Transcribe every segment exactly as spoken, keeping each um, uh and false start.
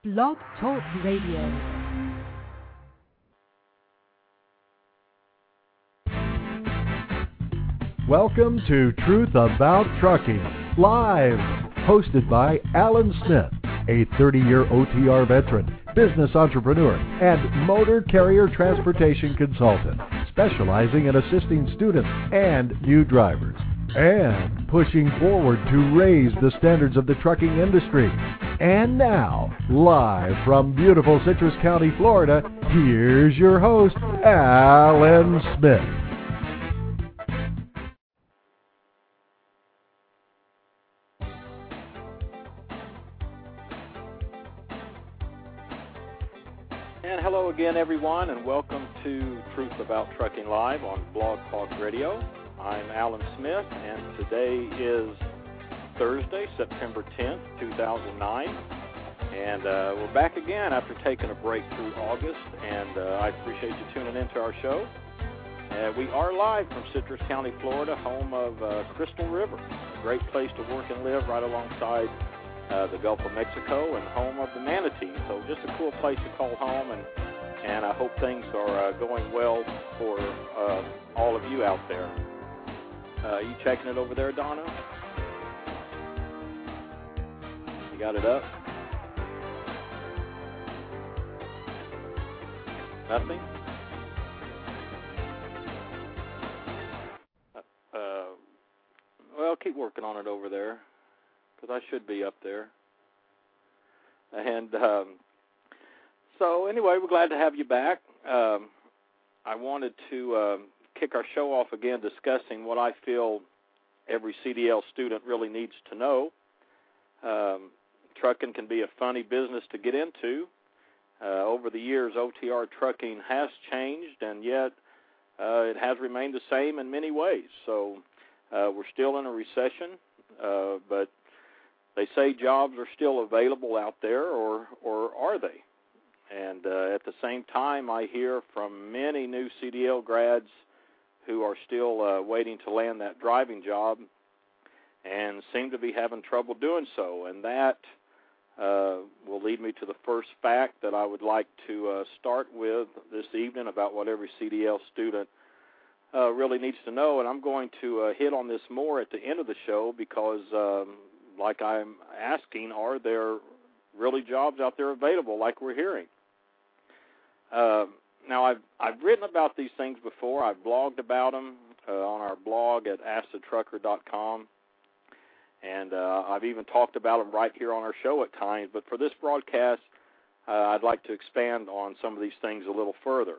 Blog Talk Radio. Welcome to Truth About Trucking, live, hosted by Alan Smith, a thirty-year O T R veteran, business entrepreneur, and motor carrier transportation consultant, specializing in assisting students and new drivers, and pushing forward to raise the standards of the trucking industry. And now, live from beautiful Citrus County, Florida, here's your host, Alan Smith. And hello again, everyone, and welcome to Truth About Trucking Live on Blog Talk Radio. I'm Alan Smith, and today is Thursday, September tenth, two thousand nine, and uh, we're back again after taking a break through August, and uh, I appreciate you tuning into our show. Uh, we are live from Citrus County, Florida, home of uh, Crystal River, a great place to work and live right alongside uh, the Gulf of Mexico and home of the manatee. So just a cool place to call home, and, and I hope things are uh, going well for uh, all of you out there. Uh, you checking it over there, Donna? You got it up? Nothing? Uh, uh, well, keep working on it over there, because I should be up there. And um, so, anyway, we're glad to have you back. Um, I wanted to um, kick our show off again discussing what I feel every C D L student really needs to know. Um, trucking can be a funny business to get into. Uh, over the years, O T R trucking has changed, and yet uh, it has remained the same in many ways. So uh, we're still in a recession, uh, but they say jobs are still available out there, or, or are they? And uh, at the same time, I hear from many new C D L grads who are still uh, waiting to land that driving job and seem to be having trouble doing so. And that uh, will lead me to the first fact that I would like to uh, start with this evening about what every C D L student uh, really needs to know. And I'm going to uh, hit on this more at the end of the show because, um, like I'm asking, are there really jobs out there available like we're hearing? Uh, now, I've, I've written about these things before. I've blogged about them uh, on our blog at ask the trucker dot com. And uh, I've even talked about them right here on our show at times. But for this broadcast, uh, I'd like to expand on some of these things a little further.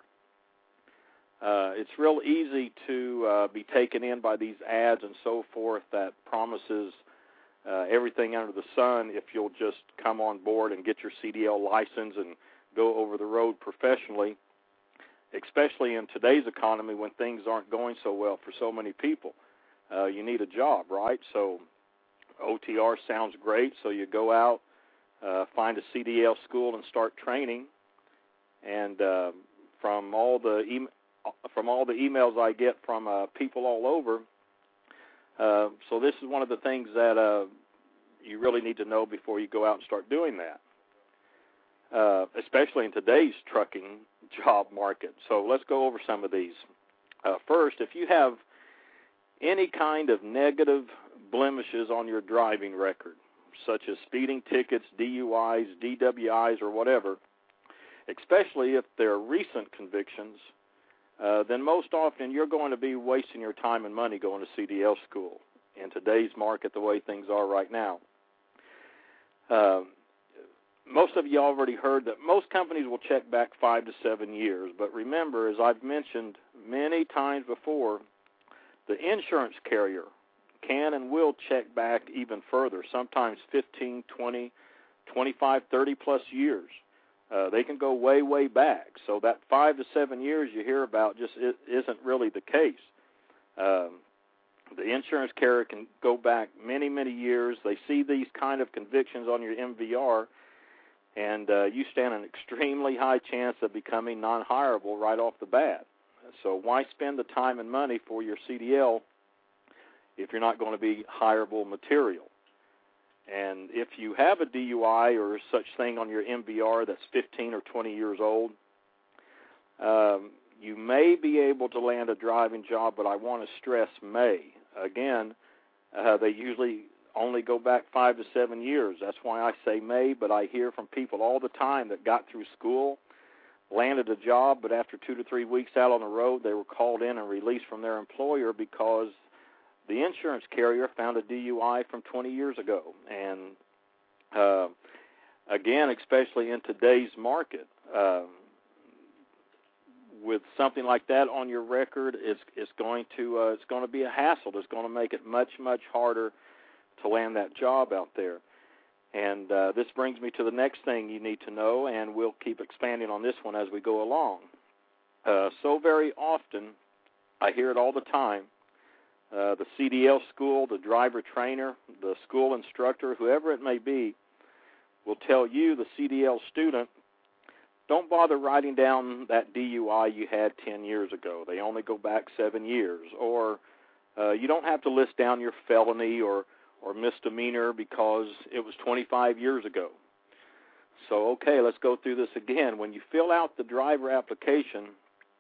Uh, it's real easy to uh, be taken in by these ads and so forth that promises uh, everything under the sun if you'll just come on board and get your C D L license and go over the road professionally, especially in today's economy when things aren't going so well for so many people. Uh, you need a job, right? So O T R sounds great, so you go out, uh, find a C D L school and start training. And uh, from all the e- from all the emails I get from uh, people all over, uh, so this is one of the things that uh, you really need to know before you go out and start doing that, uh, especially in today's trucking job market. So let's go over some of these. Uh, first, if you have any kind of negative blemishes on your driving record, such as speeding tickets, D U Is, D W Is, or whatever, especially if they're recent convictions, uh, then most often you're going to be wasting your time and money going to C D L school in today's market the way things are right now. Uh, most of you already heard that most companies will check back five to seven years, but remember, as I've mentioned many times before, the insurance carrier can and will check back even further, sometimes fifteen, twenty, twenty-five, thirty plus years. Uh, they can go way, way back. So that five to seven years you hear about just isn't really the case. Um, the insurance carrier can go back many, many years. They see these kind of convictions on your M V R, and uh, you stand an extremely high chance of becoming non-hireable right off the bat. So why spend the time and money for your C D L if you're not going to be hireable material? And if you have a D U I or such thing on your M V R that's fifteen or twenty years old, um, you may be able to land a driving job, but I want to stress may. Again, uh, they usually only go back five to seven years. That's why I say may, but I hear from people all the time that got through school, landed a job, but after two to three weeks out on the road, they were called in and released from their employer because the insurance carrier found a D U I from twenty years ago. And uh, again, especially in today's market, uh, with something like that on your record, it's, it's going to uh, it's going to be a hassle. It's going to make it much, much harder to land that job out there. And uh, this brings me to the next thing you need to know, and we'll keep expanding on this one as we go along. Uh, so very often, I hear it all the time, uh, the C D L school, the driver trainer, the school instructor, whoever it may be, will tell you, the C D L student, don't bother writing down that D U I you had ten years ago. They only go back seven years. Or uh, you don't have to list down your felony or or misdemeanor because it was twenty-five years ago. So, okay, let's go through this again. When you fill out the driver application,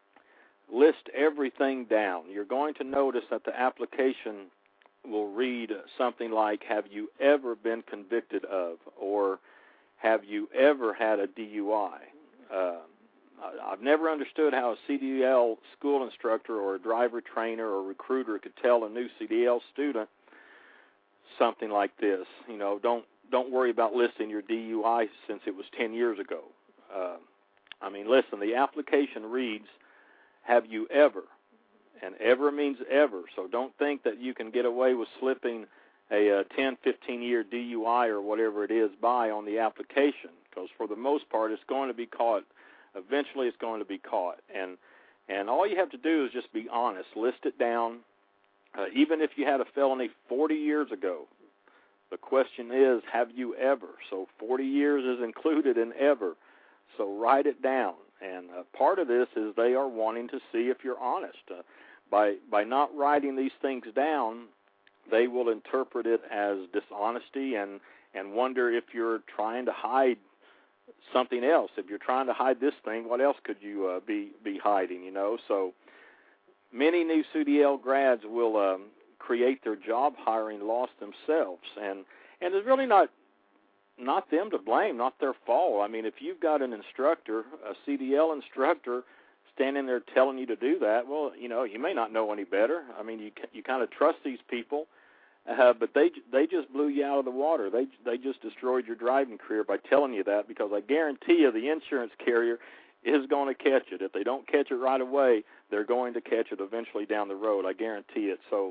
list everything down. You're going to notice that the application will read something like, have you ever been convicted of, or have you ever had a D U I? Uh, I've never understood how a C D L school instructor or a driver trainer or recruiter could tell a new C D L student something like this. You know, don't don't worry about listing your D U I since it was ten years ago. Uh, I mean, listen, the application reads, have you ever? And ever means ever, so don't think that you can get away with slipping a, a ten, fifteen-year D U I or whatever it is by on the application, because for the most part it's going to be caught. Eventually it's going to be caught. And, and all you have to do is just be honest. List it down. Uh, even if you had a felony forty years ago, the question is, have you ever? So forty years is included in ever. So write it down. And uh, part of this is they are wanting to see if you're honest. Uh, by by not writing these things down, they will interpret it as dishonesty and, and wonder if you're trying to hide something else. If you're trying to hide this thing, what else could you uh, be, be hiding, you know? So many new C D L grads will um, create their job hiring loss themselves, and and it's really not not them to blame, not their fault. I mean, if you've got an instructor, a C D L instructor, standing there telling you to do that, well, you know, you may not know any better. I mean, you you kind of trust these people, uh, but they they just blew you out of the water. They they just destroyed your driving career by telling you that, because I guarantee you the insurance carrier is going to catch it. If they don't catch it right away, they're going to catch it eventually down the road. I guarantee it. So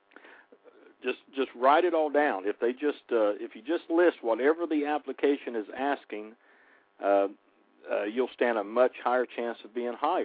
just just write it all down. If they just uh, if you just list whatever the application is asking, uh, uh, you'll stand a much higher chance of being hired.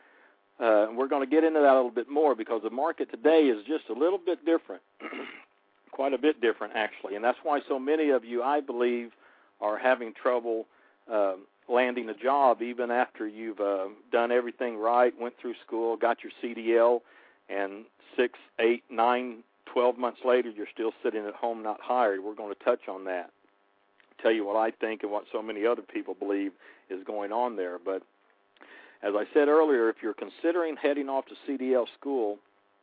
Uh, and we're going to get into that a little bit more, because the market today is just a little bit different, quite a bit different actually, and that's why so many of you, I believe, are having trouble Uh, landing a job even after you've uh, done everything right, went through school, got your C D L, and six, eight, nine, twelve months later, you're still sitting at home not hired. We're going to touch on that, tell you what I think and what so many other people believe is going on there. But as I said earlier, if you're considering heading off to C D L school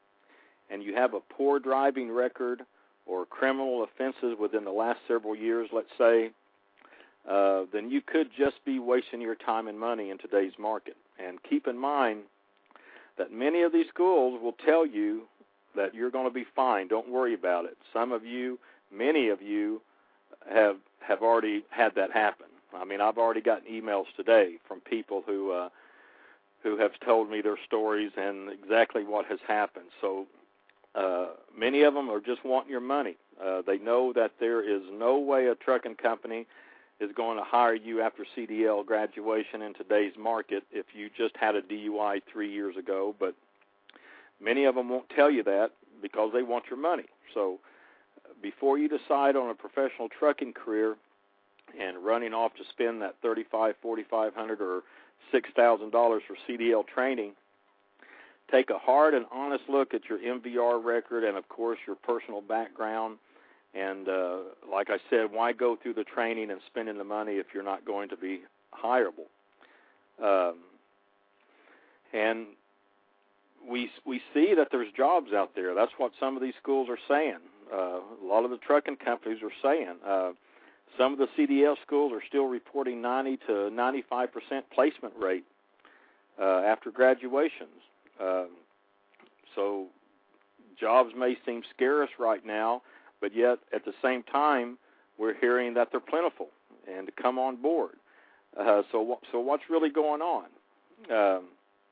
and you have a poor driving record or criminal offenses within the last several years, let's say, Uh, then you could just be wasting your time and money in today's market. And keep in mind that many of these schools will tell you that you're going to be fine. Don't worry about it. Some of you, many of you, have have already had that happen. I mean, I've already gotten emails today from people who uh, who have told me their stories and exactly what has happened. So uh, many of them are just wanting your money. Uh, they know that there is no way a trucking company is going to hire you after C D L graduation in today's market if you just had a D U I three years ago. But many of them won't tell you that because they want your money. So before you decide on a professional trucking career and running off to spend that thirty-five hundred dollars, forty-five hundred dollars, or six thousand dollars for C D L training, take a hard and honest look at your M V R record and, of course, your personal background. And uh, like I said, why go through the training and spending the money if you're not going to be hireable? Um, and we we see that there's jobs out there. That's what some of these schools are saying. Uh, a lot of the trucking companies are saying. Uh, some of the C D L schools are still reporting ninety to ninety-five percent placement rate uh, after graduations. Uh, so jobs may seem scarce right now, but yet at the same time, we're hearing that they're plentiful and to come on board. Uh, so, so what's really going on? Um,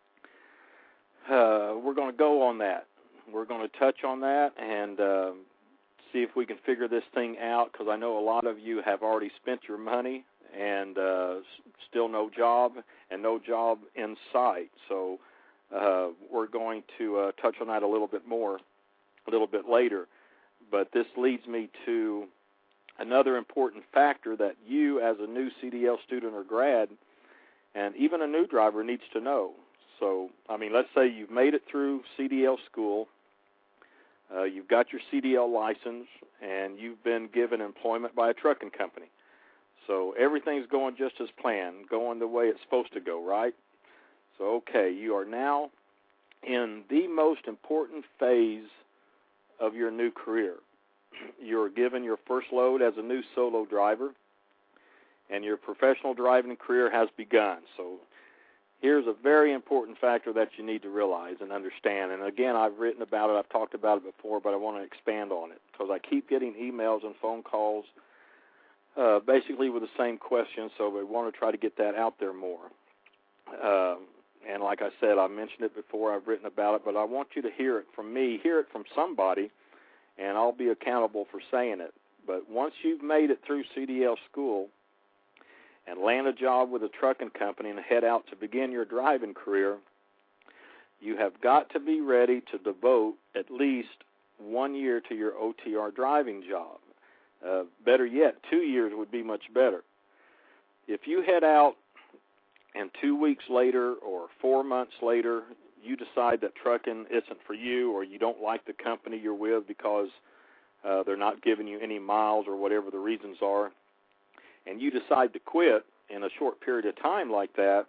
uh, we're going to go on that. We're going to touch on that and uh, see if we can figure this thing out, because I know a lot of you have already spent your money and uh, still no job and no job in sight. So uh, we're going to uh, touch on that a little bit more a little bit later. But this leads me to another important factor that you as a new C D L student or grad, and even a new driver, needs to know. So, I mean, let's say you've made it through C D L school, uh, you've got your C D L license, and you've been given employment by a trucking company. So everything's going just as planned, going the way it's supposed to go, right? So, okay, you are now in the most important phase of your new career. You're given your first load as a new solo driver, and your professional driving career has begun. So here's a very important factor that you need to realize and understand. And again, I've written about it, I've talked about it before, but I want to expand on it because I keep getting emails and phone calls uh, basically with the same question, so we want to try to get that out there more. Uh, and like I said, I mentioned it before, I've written about it, but I want you to hear it from me, hear it from somebody, and I'll be accountable for saying it. But once you've made it through C D L school and land a job with a trucking company and head out to begin your driving career, you have got to be ready to devote at least one year to your O T R driving job. Uh, better yet, two years would be much better. If you head out and two weeks later or four months later you decide that trucking isn't for you, or you don't like the company you're with because uh, they're not giving you any miles or whatever the reasons are, and you decide to quit in a short period of time like that,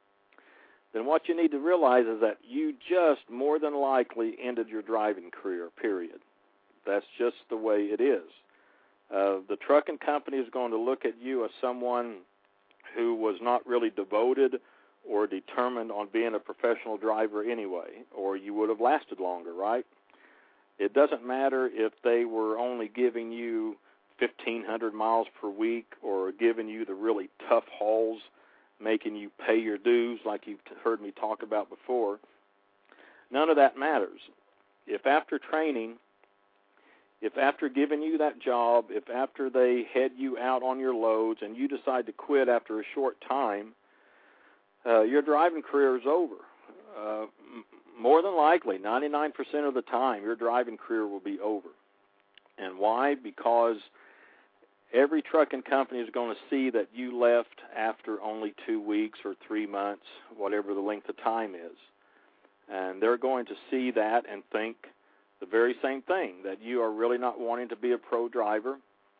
then what you need to realize is that you just more than likely ended your driving career, period. That's just the way it is. Uh, the trucking company is going to look at you as someone who was not really devoted or determined on being a professional driver anyway, or you would have lasted longer, right? It doesn't matter if they were only giving you fifteen hundred miles per week or giving you the really tough hauls, making you pay your dues like you've heard me talk about before. None of that matters. If after training, if after giving you that job, if after they head you out on your loads and you decide to quit after a short time, Uh, your driving career is over. Uh, m- more than likely, ninety-nine percent of the time, your driving career will be over. And why? Because every trucking company is going to see that you left after only two weeks or three months, whatever the length of time is. And they're going to see that and think the very same thing, that you are really not wanting to be a pro driver.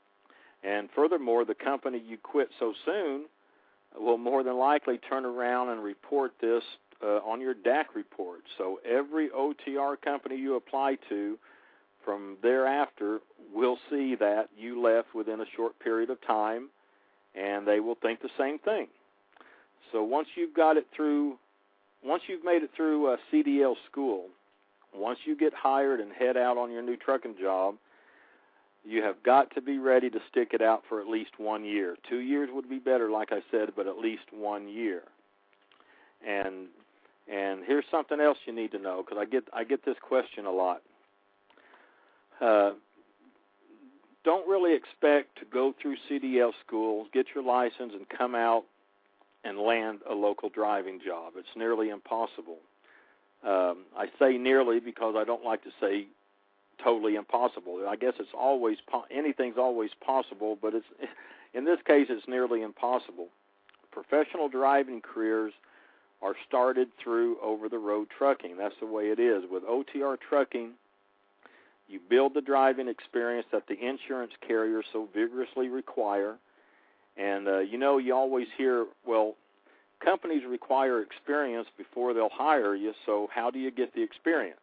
And furthermore, the company you quit so soon will more than likely turn around and report this uh, on your D A C report. So every O T R company you apply to from thereafter will see that you left within a short period of time, and they will think the same thing. So once you've got it through, once you've made it through uh, C D L school, once you get hired and head out on your new trucking job, you have got to be ready to stick it out for at least one year. Two years would be better, like I said, but at least one year. And and here's something else you need to know, because I get I get this question a lot. Uh, don't really expect to go through C D L school, get your license, and come out and land a local driving job. It's nearly impossible. Um, I say nearly because I don't like to say totally impossible. I guess it's always anything's always possible, but it's in this case it's nearly impossible. Professional driving careers are started through over-the-road trucking. That's the way it is. With O T R trucking, You build the driving experience that the insurance carriers so vigorously require. And, uh, you know, you always hear, well, companies require experience before they'll hire you, so how do you get the experience?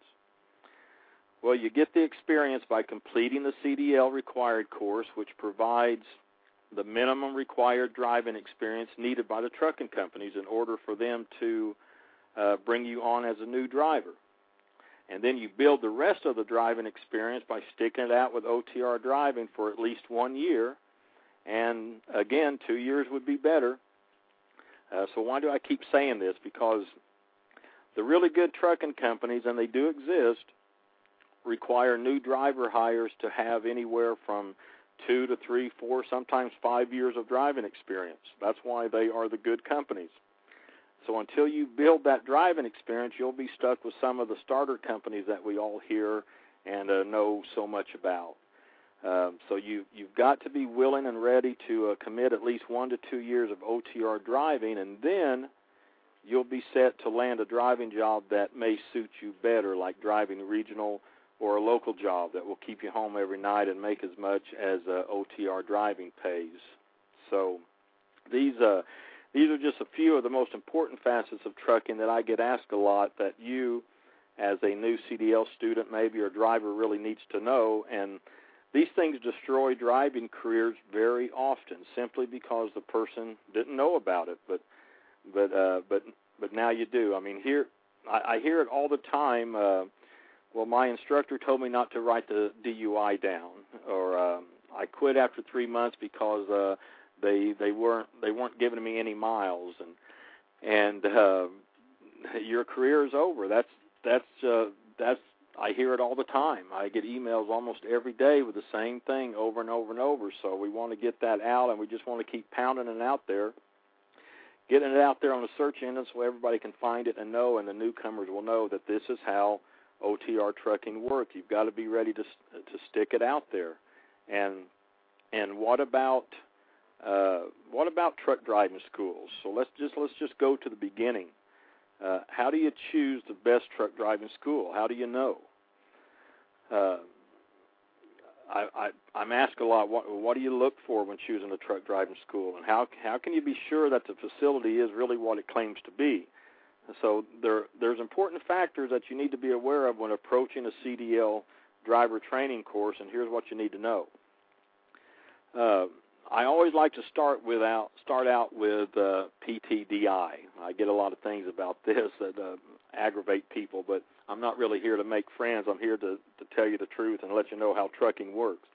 Well, you get the experience by completing the C D L required course, which provides the minimum required driving experience needed by the trucking companies in order for them to uh, bring you on as a new driver. And then you build the rest of the driving experience by sticking it out with O T R driving for at least one year. And, again, two years would be better. Uh, so why do I keep saying this? Because the really good trucking companies, and they do exist, require new driver hires to have anywhere from two to three, four, sometimes five years of driving experience. That's why they are the good companies. So until you build that driving experience, you'll be stuck with some of the starter companies that we all hear and uh, know so much about. Um, so you, you've got to be willing and ready to uh, commit at least one to two years of O T R driving, and then you'll be set to land a driving job that may suit you better, like driving regional or a local job that will keep you home every night and make as much as uh, O T R driving pays. So these uh, these are just a few of the most important facets of trucking that I get asked a lot that you, as a new C D L student maybe or driver, really needs to know. And these things destroy driving careers very often simply because the person didn't know about it. But but uh, but but now you do. I mean, here I, I hear it all the time. Uh, well, my instructor told me not to write the D U I down, or uh, I quit after three months because uh, they they weren't they weren't giving me any miles, and and uh, your career is over. That's that's uh, that's I hear it all the time. I get emails almost every day with the same thing over and over and over. So we want to get that out, and we just want to keep pounding it out there, getting it out there on the search engine so everybody can find it and know, and the newcomers will know that this is how O T R trucking work. You've got to be ready to to stick it out there. And and what about uh, what about truck driving schools? So let's just let's just go to the beginning. Uh, how do you choose the best truck driving school? How do you know? Uh, I, I, I'm asked a lot, what, what do you look for when choosing a truck driving school, and how how can you be sure that the facility is really what it claims to be? So there there's important factors that you need to be aware of when approaching a C D L driver training course, and here's what you need to know. Uh, I always like to start without start out with uh, P T D I. I get a lot of things about this that uh, aggravate people, but I'm not really here to make friends. I'm here to, to tell you the truth and let you know how trucking works.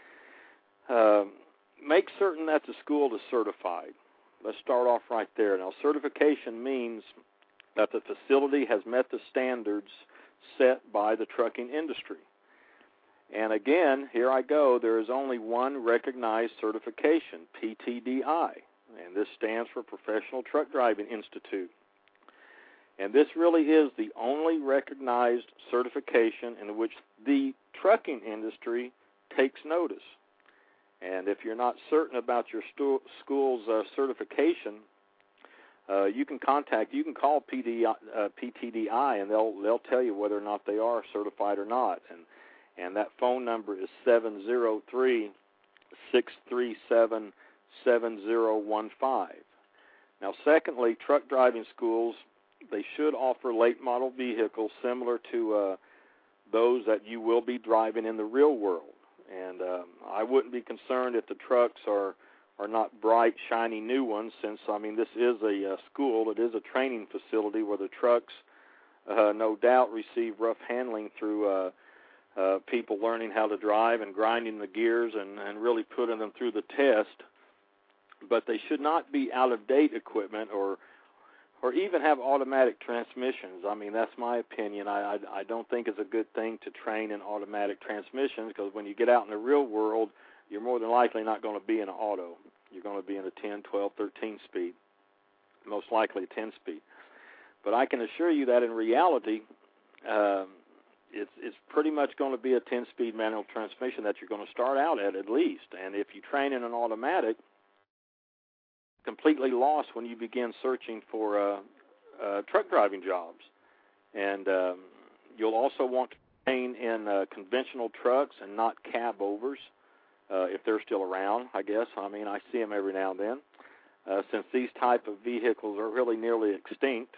Uh, make certain that the school is certified. Let's start off right there. Now, certification means that the facility has met the standards set by the trucking industry. And again, here I go, there is only one recognized certification, P T D I, and this stands for Professional Truck Driving Institute. And this really is the only recognized certification in which the trucking industry takes notice. And if you're not certain about your stu- school's uh, certification, uh, you can contact, you can call P D I, uh, P T D I, and they'll they'll tell you whether or not they are certified or not. And and that phone number is seven zero three, six three seven, seven zero one five. Now, secondly, truck driving schools, they should offer late model vehicles similar to uh, those that you will be driving in the real world. And um, I wouldn't be concerned if the trucks are, are not bright, shiny new ones, since, I mean, this is a uh, school. It is a training facility where the trucks, uh, no doubt, receive rough handling through uh, uh, people learning how to drive and grinding the gears and, and really putting them through the test. But they should not be out-of-date equipment or or even have automatic transmissions. I mean, that's my opinion. I, I, I don't think it's a good thing to train in automatic transmissions, because when you get out in the real world, you're more than likely not going to be in an auto. You're going to be in a ten, twelve, thirteen speed, most likely a ten speed. But I can assure you that in reality, um, it's, it's pretty much going to be a ten-speed manual transmission that you're going to start out at at least. And if you train in an automatic, completely lost when you begin searching for uh, uh, truck driving jobs. And um, you'll also want to train in uh, conventional trucks and not cab overs, uh, if they're still around, I guess. I mean, I see them every now and then, uh, since these type of vehicles are really nearly extinct.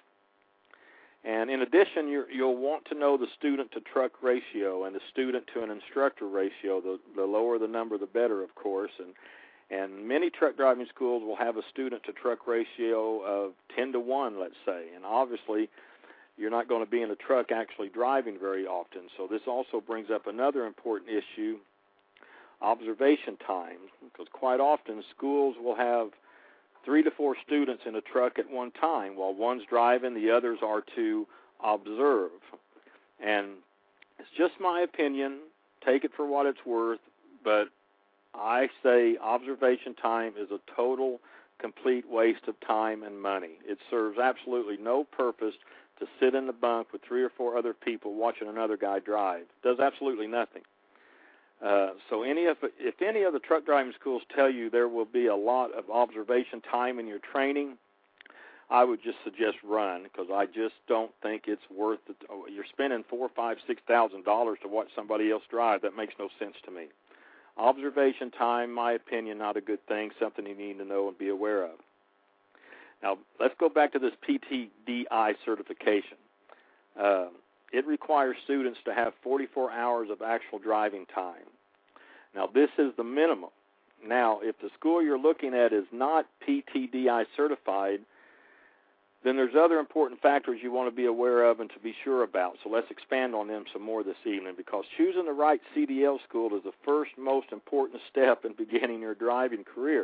And in addition, you're, you'll want to know the student-to-truck ratio and the student-to-an-instructor ratio. The, the lower the number, the better, of course. And and many truck driving schools will have a student-to-truck ratio of ten to one, let's say. And obviously, you're not going to be in a truck actually driving very often. So this also brings up another important issue, observation time, because quite often schools will have three to four students in a truck at one time. While one's driving, the others are to observe. And it's just my opinion. Take it for what it's worth, but I say observation time is a total, complete waste of time and money. It serves absolutely no purpose to sit in the bunk with three or four other people watching another guy drive. It does absolutely nothing. Uh, so any of, if any of the truck driving schools tell you there will be a lot of observation time in your training, I would just suggest run, because I just don't think it's worth it. You're spending four, five, six thousand dollars to watch somebody else drive. That makes no sense to me. Observation time, my opinion, not a good thing. Something you need to know and be aware of. Now let's go back to this P T D I certification. Uh, It requires students to have forty-four hours of actual driving time. Now, this is the minimum. Now, if the school you're looking at is not P T D I certified, then there's other important factors you want to be aware of and to be sure about. So let's expand on them some more this evening, because choosing the right C D L school is the first most important step in beginning your driving career.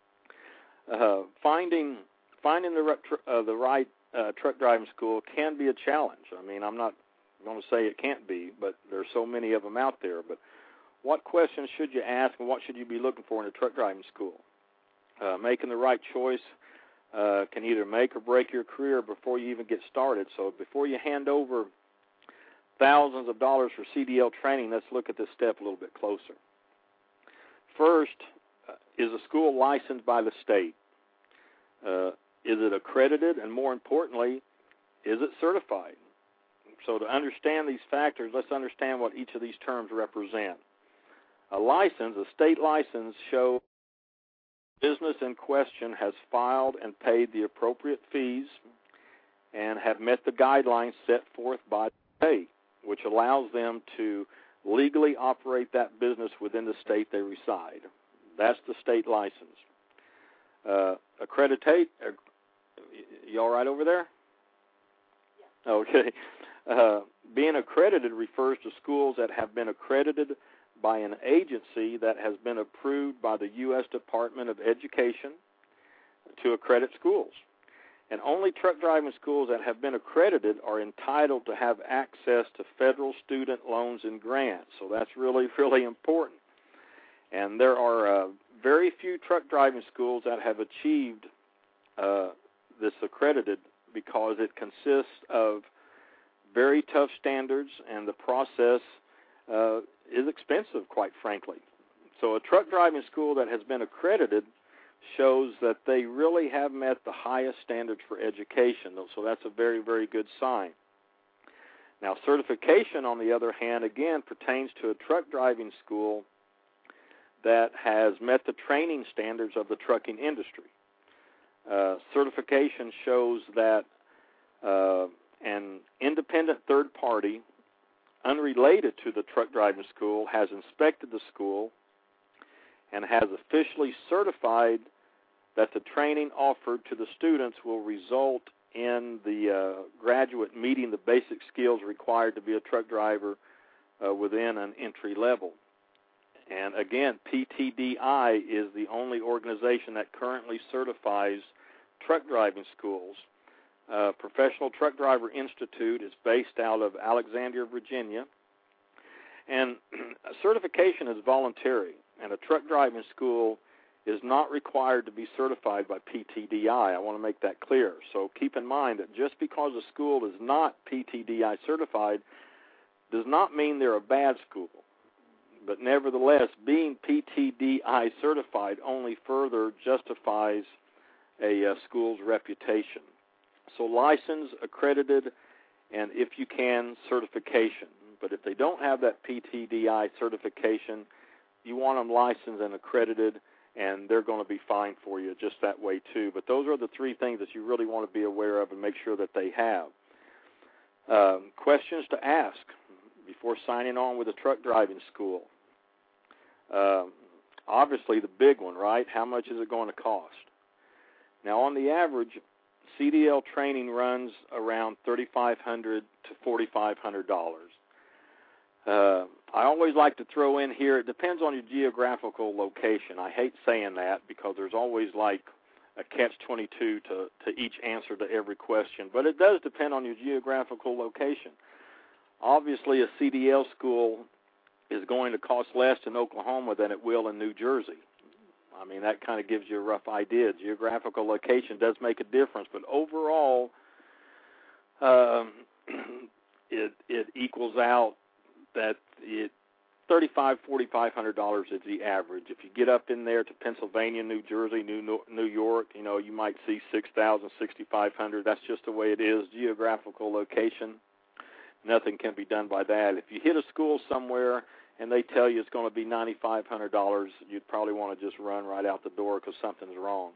Uh, finding finding the, uh, the right uh, truck driving school can be a challenge. I mean, I'm not I'm going to say it can't be, but there's so many of them out there. But what questions should you ask, and what should you be looking for in a truck driving school? Uh, making the right choice uh, can either make or break your career before you even get started. So before you hand over thousands of dollars for C D L training, let's look at this step a little bit closer. First, uh, is a school licensed by the state? Uh, is it accredited? And more importantly, is it certified? So to understand these factors, let's understand what each of these terms represent. A license, a state license, shows business in question has filed and paid the appropriate fees and have met the guidelines set forth by the state, which allows them to legally operate that business within the state they reside. That's the state license. Uh, accreditate, uh, you all right over there? Yeah. Okay. Uh, being accredited refers to schools that have been accredited by an agency that has been approved by the U S Department of Education to accredit schools. And only truck driving schools that have been accredited are entitled to have access to federal student loans and grants. So that's really, really important. And there are uh, very few truck driving schools that have achieved uh, this accredited, because it consists of very tough standards, and the process uh, is expensive, quite frankly. So a truck driving school that has been accredited shows that they really have met the highest standards for education. So that's a very, very good sign. Now, certification, on the other hand, again, pertains to a truck driving school that has met the training standards of the trucking industry. Uh, certification shows that uh, an independent third party, unrelated to the truck driving school, has inspected the school and has officially certified that the training offered to the students will result in the uh, graduate meeting the basic skills required to be a truck driver uh, within an entry level. And again, P T D I is the only organization that currently certifies truck driving schools. Uh, Professional Truck Driver Institute is based out of Alexandria, Virginia. And certification is voluntary, and a truck driving school is not required to be certified by P T D I. I want to make that clear. So keep in mind that just because a school is not P T D I certified does not mean they're a bad school. But nevertheless, being P T D I certified only further justifies a uh, school's reputation. So license, accredited, and if you can, certification. But if they don't have that P T D I certification, you want them licensed and accredited, and they're going to be fine for you just that way too. But those are the three things that you really want to be aware of and make sure that they have. Um, questions to ask before signing on with a truck driving school. Um, obviously the big one, right? How much is it going to cost? Now, on the average, C D L training runs around thirty-five hundred dollars to forty-five hundred dollars. Uh, I always like to throw in here, it depends on your geographical location. I hate saying that because there's always like a catch twenty-two to, to each answer to every question, but it does depend on your geographical location. Obviously, a C D L school is going to cost less in Oklahoma than it will in New Jersey. I mean, that kind of gives you a rough idea. Geographical location does make a difference, but overall, um, it it equals out that it thirty-five, forty-five hundred dollars is the average. If you get up in there to Pennsylvania, New Jersey, New New York, you know, you might see six thousand, sixty-five hundred. That's just the way it is. Geographical location, nothing can be done by that. If you hit a school somewhere and they tell you it's going to be ninety-five hundred dollars, you'd probably want to just run right out the door because something's wrong.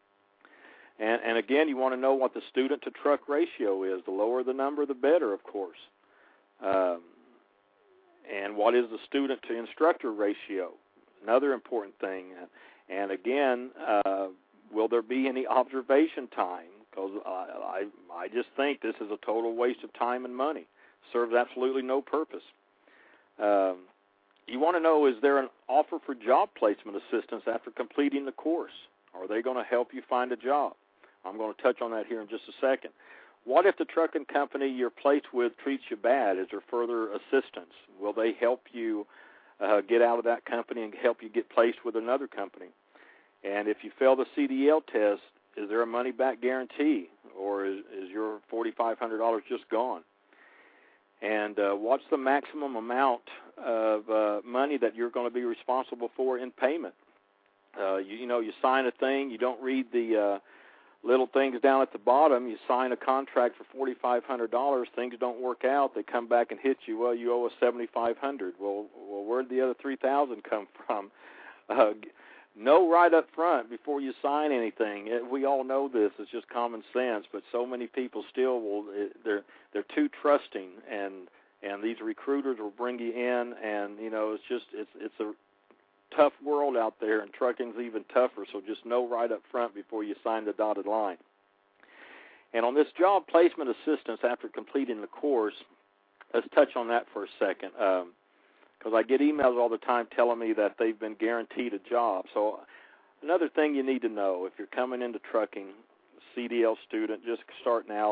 And, and again, you want to know what the student-to-truck ratio is. The lower the number, the better, of course. Um, and what is the student-to-instructor ratio? Another important thing. And again, uh, will there be any observation time? Because I, I, I just think this is a total waste of time and money. Serves absolutely no purpose. Um, you want to know, is there an offer for job placement assistance after completing the course? Are they going to help you find a job? I'm going to touch on that here in just a second. What if the trucking company you're placed with treats you bad? Is there further assistance? Will they help you uh, get out of that company and help you get placed with another company? And if you fail the C D L test, is there a money-back guarantee, or is, is your forty-five hundred dollars just gone? And uh, what's the maximum amount of uh, money that you're going to be responsible for in payment? Uh, you, you know, you sign a thing, you don't read the uh, little things down at the bottom. You sign a contract for forty-five hundred dollars. Things don't work out. They come back and hit you. Well, you owe us seventy-five hundred dollars. Well, well, where did the other three thousand dollars come from? Uh, know right up front before you sign anything. It, we all know this. It's just common sense. But so many people still will. It, they're they're too trusting, and and these recruiters will bring you in, and you know it's just it's it's a tough world out there, and trucking's even tougher, so just know right up front before you sign the dotted line. And on this job placement assistance after completing the course, let's touch on that for a second, because um, I get emails all the time telling me that they've been guaranteed a job. So another thing you need to know, if you're coming into trucking, C D L student, just starting out,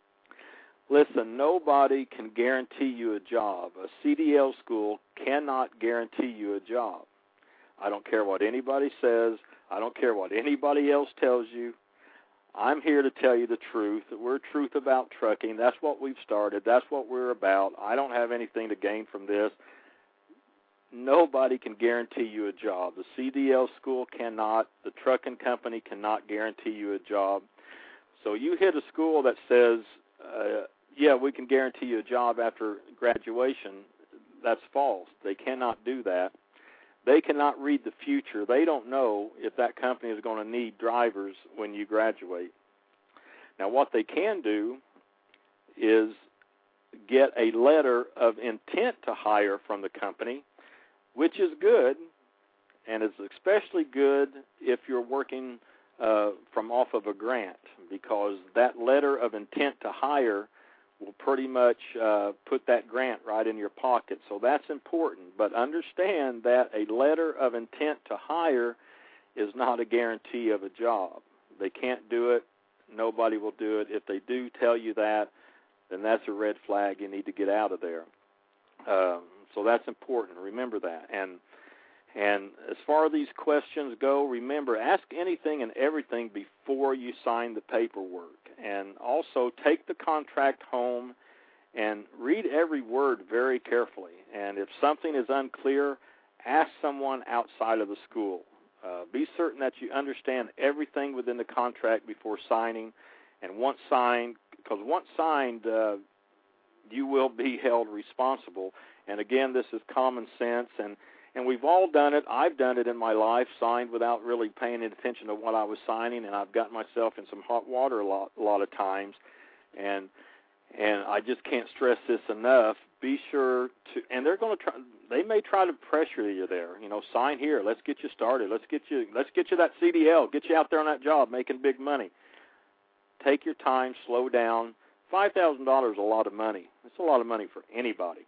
listen, nobody can guarantee you a job. A C D L school cannot guarantee you a job. I don't care what anybody says. I don't care what anybody else tells you. I'm here to tell you the truth. We're Truth About Trucking. That's what we've started. That's what we're about. I don't have anything to gain from this. Nobody can guarantee you a job. The C D L school cannot. The trucking company cannot guarantee you a job. So you hit a school that says, uh, yeah, we can guarantee you a job after graduation. That's false. They cannot do that. They cannot read the future. They don't know if that company is going to need drivers when you graduate. Now, what they can do is get a letter of intent to hire from the company, which is good, and it's especially good if you're working uh, from off of a grant, because that letter of intent to hire will pretty much uh, put that grant right in your pocket. So that's important. But understand that a letter of intent to hire is not a guarantee of a job. They can't do it. Nobody will do it. If they do tell you that, then that's a red flag. You need to get out of there. Um, so that's important. Remember that. And and as far as these questions go, remember, ask anything and everything before you sign the paperwork. And also take the contract home and read every word very carefully. And if something is unclear, ask someone outside of the school. Uh, be certain that you understand everything within the contract before signing. And once signed, because once signed, uh, you will be held responsible. And again, this is common sense, and, and we've all done it. I've done it in my life, signed without really paying attention to what I was signing, and I've gotten myself in some hot water a lot, a lot of times. And and I just can't stress this enough. Be sure to, and they're going to try. They may try to pressure you there. You know, sign here. Let's get you started. Let's get you. Let's get you that C D L. Get you out there on that job, making big money. Take your time. Slow down. Five thousand dollars is a lot of money. It's a lot of money for anybody.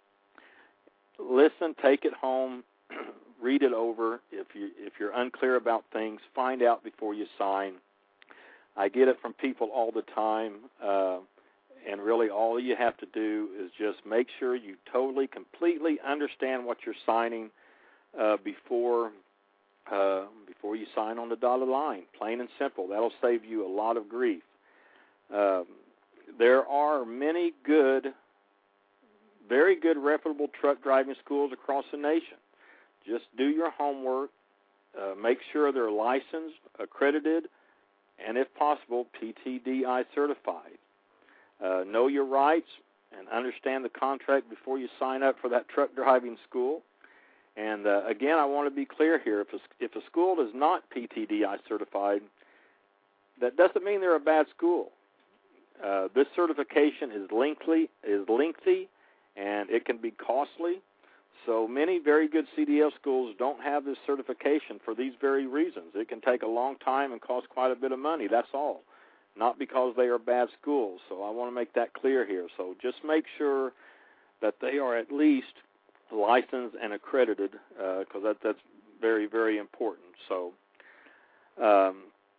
Listen. Take it home. Read it over. If you if you're unclear about things, find out before you sign. I get it from people all the time. Uh, And really all you have to do is just make sure you totally, completely understand what you're signing uh, before uh, before you sign on the dotted line, plain and simple. That'll save you a lot of grief. Um, there are many good, very good, reputable truck driving schools across the nation. Just do your homework. Uh, make sure they're licensed, accredited, and if possible, P T D I certified. Uh, know your rights and understand the contract before you sign up for that truck driving school. And, uh, again, I want to be clear here. If a, if a school is not P T D I certified, that doesn't mean they're a bad school. Uh, this certification is lengthy, is lengthy, and it can be costly. So many very good C D L schools don't have this certification for these very reasons. It can take a long time and cost quite a bit of money. That's all. Not because they are bad schools. So I want to make that clear here. So just make sure that they are at least licensed and accredited, because uh, that, that's very, very important. So, um,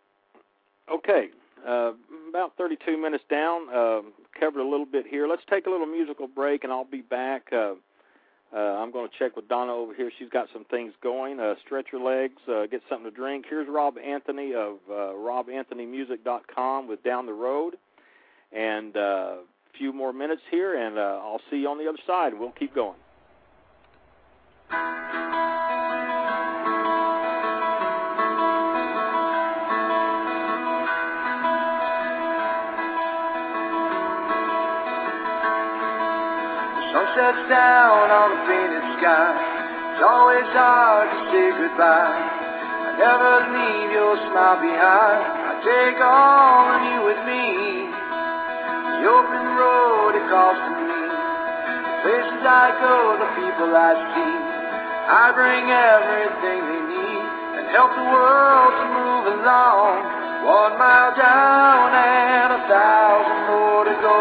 okay, uh, about thirty-two minutes down, uh, covered a little bit here. Let's take a little musical break, and I'll be back. Uh, Uh, I'm going to check with Donna over here. She's got some things going. Uh, stretch your legs, uh, get something to drink. Here's Rob Anthony of uh, rob anthony music dot com with Down the Road. And uh, a few more minutes here, and uh, I'll see you on the other side. We'll keep going. Sun sets down on the painted sky. It's always hard to say goodbye. I never leave your smile behind. I take all of you with me. The open road it calls to me. The places I go, the people I see. I bring everything they need and help the world to move along. One mile down and a thousand more to go.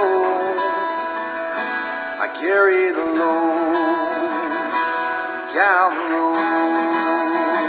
I carry the load down the road.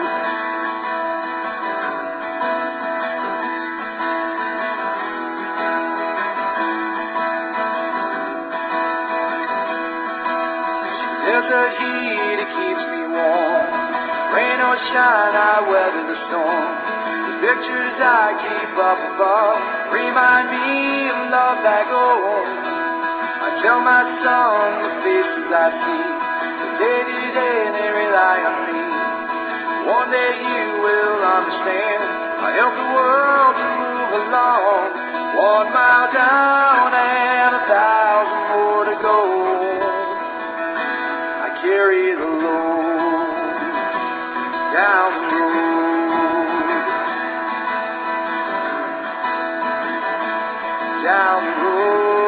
Desert heat, it keeps me warm. Rain or shine, I weather the storm. The pictures I keep up above remind me of love back home. I tell my son the faces I see, the day to day they rely on me. One day you will understand, I help the world to move along. One mile down and a thousand more to go. I carry the load down the road, down the road.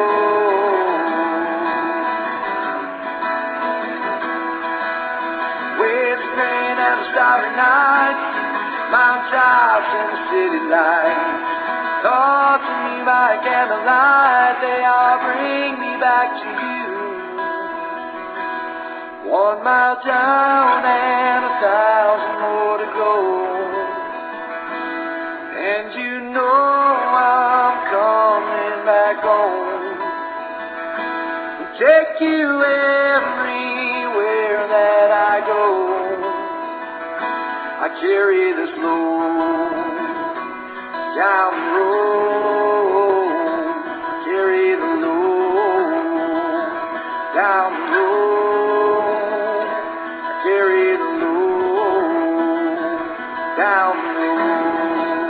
Starry nights, mountaintops and the city lights. Talk to me by candlelight, they all bring me back to you. One mile down and a thousand more to go. And you know I'm coming back home. I'll take you everywhere that I go. I carry this load down the road. Carry the load down the road. I carry the load down the road.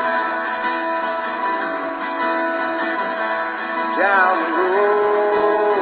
Down the road.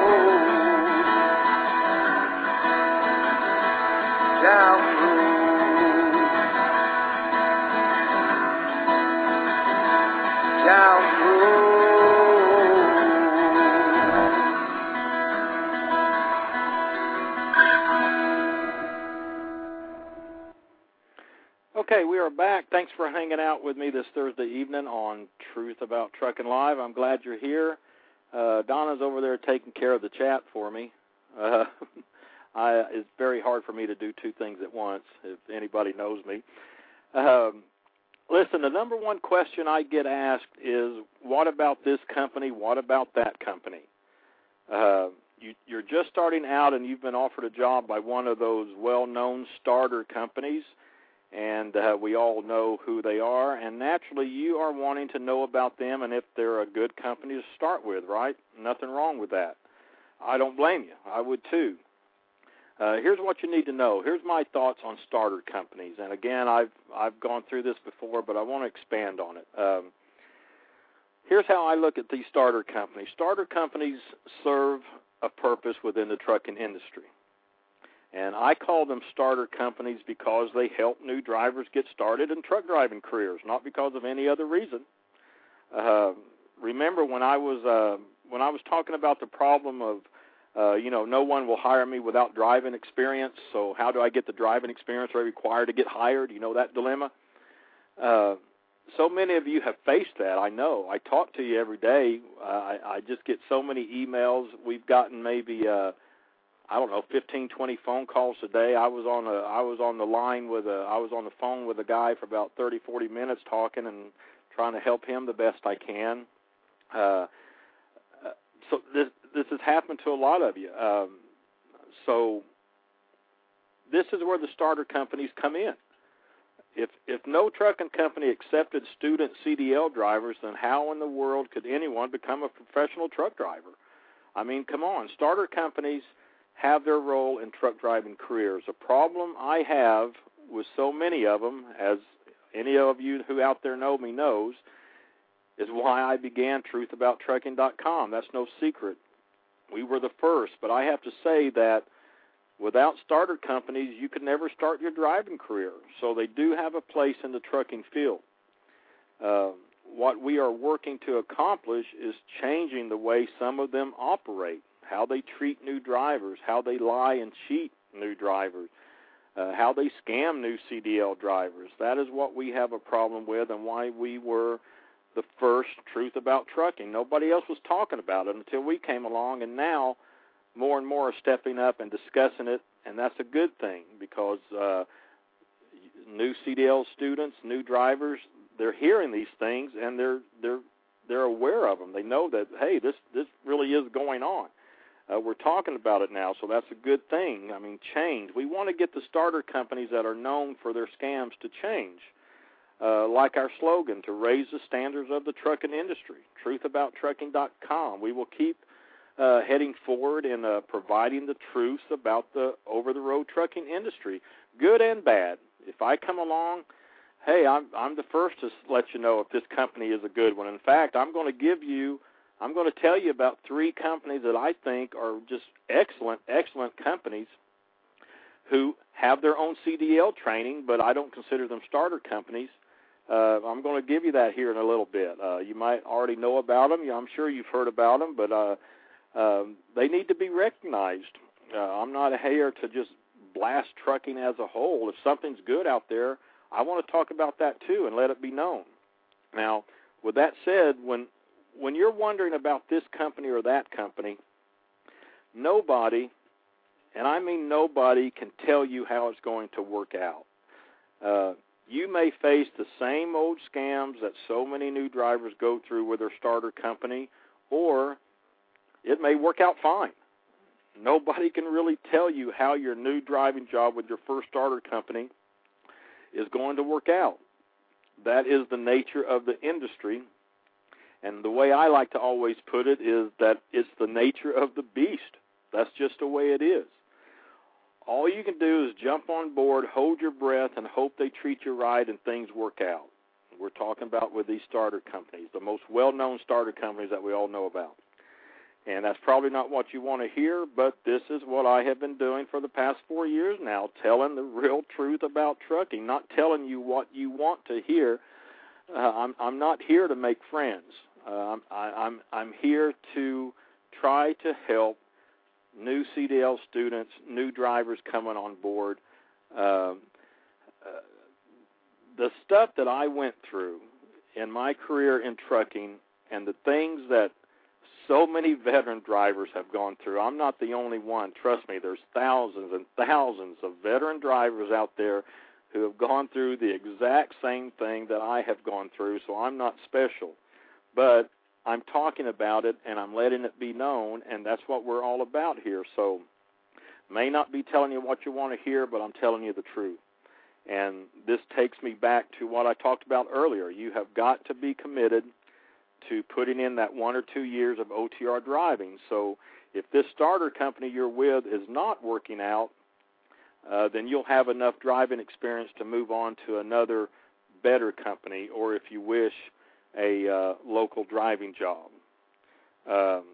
back. Thanks for hanging out with me this Thursday evening on Truth About Trucking Live. I'm glad you're here. Uh, Donna's over there taking care of the chat for me. Uh, I, it's very hard for me to do two things at once, if anybody knows me. Um, listen, the number one question I get asked is, what about this company? What about that company? Uh, you, you're just starting out and you've been offered a job by one of those well-known starter companies, and uh, we all know who they are, and naturally you are wanting to know about them and if they're a good company to start with, right? Nothing wrong with that. I don't blame you. I would too. Uh, here's what you need to know. Here's my thoughts on starter companies, and again, I've I've gone through this before, but I want to expand on it. Um, here's how I look at these starter companies. Starter companies serve a purpose within the trucking industry. And I call them starter companies because they help new drivers get started in truck driving careers, not because of any other reason. Uh, remember when I was uh, when I was talking about the problem of, uh, you know, no one will hire me without driving experience, so how do I get the driving experience I require to get hired? You know that dilemma? Uh, so many of you have faced that, I know. I talk to you every day. Uh, I, I just get so many emails. We've gotten maybe... Uh, I don't know, fifteen, twenty phone calls a day. I was on a, I was on the line with a, I was on the phone with a guy for about thirty, forty minutes talking and trying to help him the best I can. Uh, so this, this has happened to a lot of you. Um, so this is where the starter companies come in. If, if no trucking company accepted student C D L drivers, then how in the world could anyone become a professional truck driver? I mean, come on, starter companies have their role in truck driving careers. A problem I have with so many of them, as any of you who out there know me knows, is why I began truth about trucking dot com. That's no secret. We were the first, but I have to say that without starter companies, you could never start your driving career. So they do have a place in the trucking field. Uh, what we are working to accomplish is changing the way some of them operate, how they treat new drivers, how they lie and cheat new drivers, uh, how they scam new C D L drivers. That is what we have a problem with and why we were the first Truth About Trucking. Nobody else was talking about it until we came along, and now more and more are stepping up and discussing it, and that's a good thing because uh, new C D L students, new drivers, they're hearing these things, and they're they're they're aware of them. They know that, hey, this, this really is going on. Uh, we're talking about it now, so that's a good thing. I mean, change. We want to get the starter companies that are known for their scams to change. Uh, like our slogan, to raise the standards of the trucking industry, truth about trucking dot com. We will keep uh, heading forward in uh, providing the truths about the over-the-road trucking industry, good and bad. If I come along, hey, I'm, I'm the first to let you know if this company is a good one. In fact, I'm going to give you I'm going to tell you about three companies that I think are just excellent, excellent companies who have their own C D L training, but I don't consider them starter companies. Uh, I'm going to give you that here in a little bit. Uh, you might already know about them. I'm sure you've heard about them, but uh, um, they need to be recognized. Uh, I'm not here to just blast trucking as a whole. If something's good out there, I want to talk about that too and let it be known. Now, with that said, when when you're wondering about this company or that company, nobody, and I mean nobody, can tell you how it's going to work out. Uh, you may face the same old scams that so many new drivers go through with their starter company, or it may work out fine. Nobody can really tell you how your new driving job with your first starter company is going to work out. That is the nature of the industry. And the way I like to always put it is that it's the nature of the beast. That's just the way it is. All you can do is jump on board, hold your breath, and hope they treat you right and things work out. We're talking about with these starter companies, the most well-known starter companies that we all know about. And that's probably not what you want to hear, but this is what I have been doing for the past four years now, telling the real truth about trucking, not telling you what you want to hear. Uh, I'm, I'm not here to make friends. Uh, I'm, I, I'm, I'm here to try to help new C D L students, new drivers coming on board, uh, uh, the stuff that I went through in my career in trucking and the things that so many veteran drivers have gone through, I'm not the only one. Trust me, there's thousands and thousands of veteran drivers out there who have gone through the exact same thing that I have gone through, so I'm not special. But I'm talking about it, and I'm letting it be known, and that's what we're all about here. So may not be telling you what you want to hear, but I'm telling you the truth. And this takes me back to what I talked about earlier. You have got to be committed to putting in that one or two years of O T R driving. So if this starter company you're with is not working out, uh, then you'll have enough driving experience to move on to another better company, or if you wish, a uh, local driving job. Um,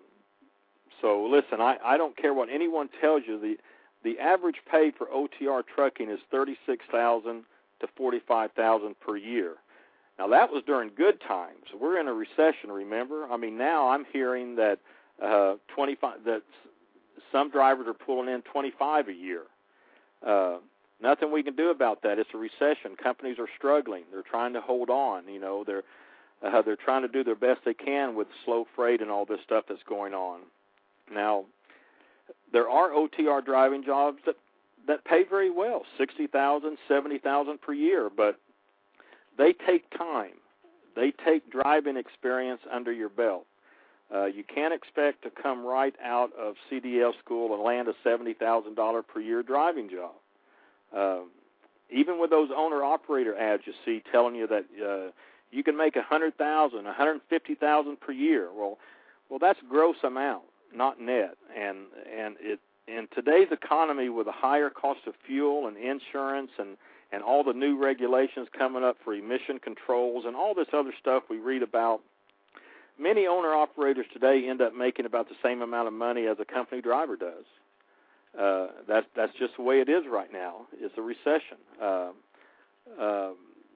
so listen, I, I don't care what anyone tells you. The the average pay for O T R trucking is thirty-six thousand dollars to forty-five thousand dollars per year. Now, that was during good times. We're in a recession, remember? I mean, now I'm hearing that uh, twenty-five that some drivers are pulling in twenty-five a year. Uh, nothing we can do about that. It's a recession. Companies are struggling. They're trying to hold on. You know, they're uh, they're trying to do their best they can with slow freight and all this stuff that's going on. Now, there are O T R driving jobs that that pay very well, sixty thousand dollars, seventy thousand dollars per year, but they take time. They take driving experience under your belt. Uh, you can't expect to come right out of C D L school and land a seventy thousand dollars per year driving job. Uh, even with those owner-operator ads you see telling you that uh, you can make one hundred thousand dollars, one hundred fifty thousand dollars per year. Well, well, that's gross amount, not net. And and it in today's economy with a higher cost of fuel and insurance and and all the new regulations coming up for emission controls and all this other stuff we read about, many owner-operators today end up making about the same amount of money as a company driver does. Uh, that, that's just the way it is right now. It's a recession. Uh, uh,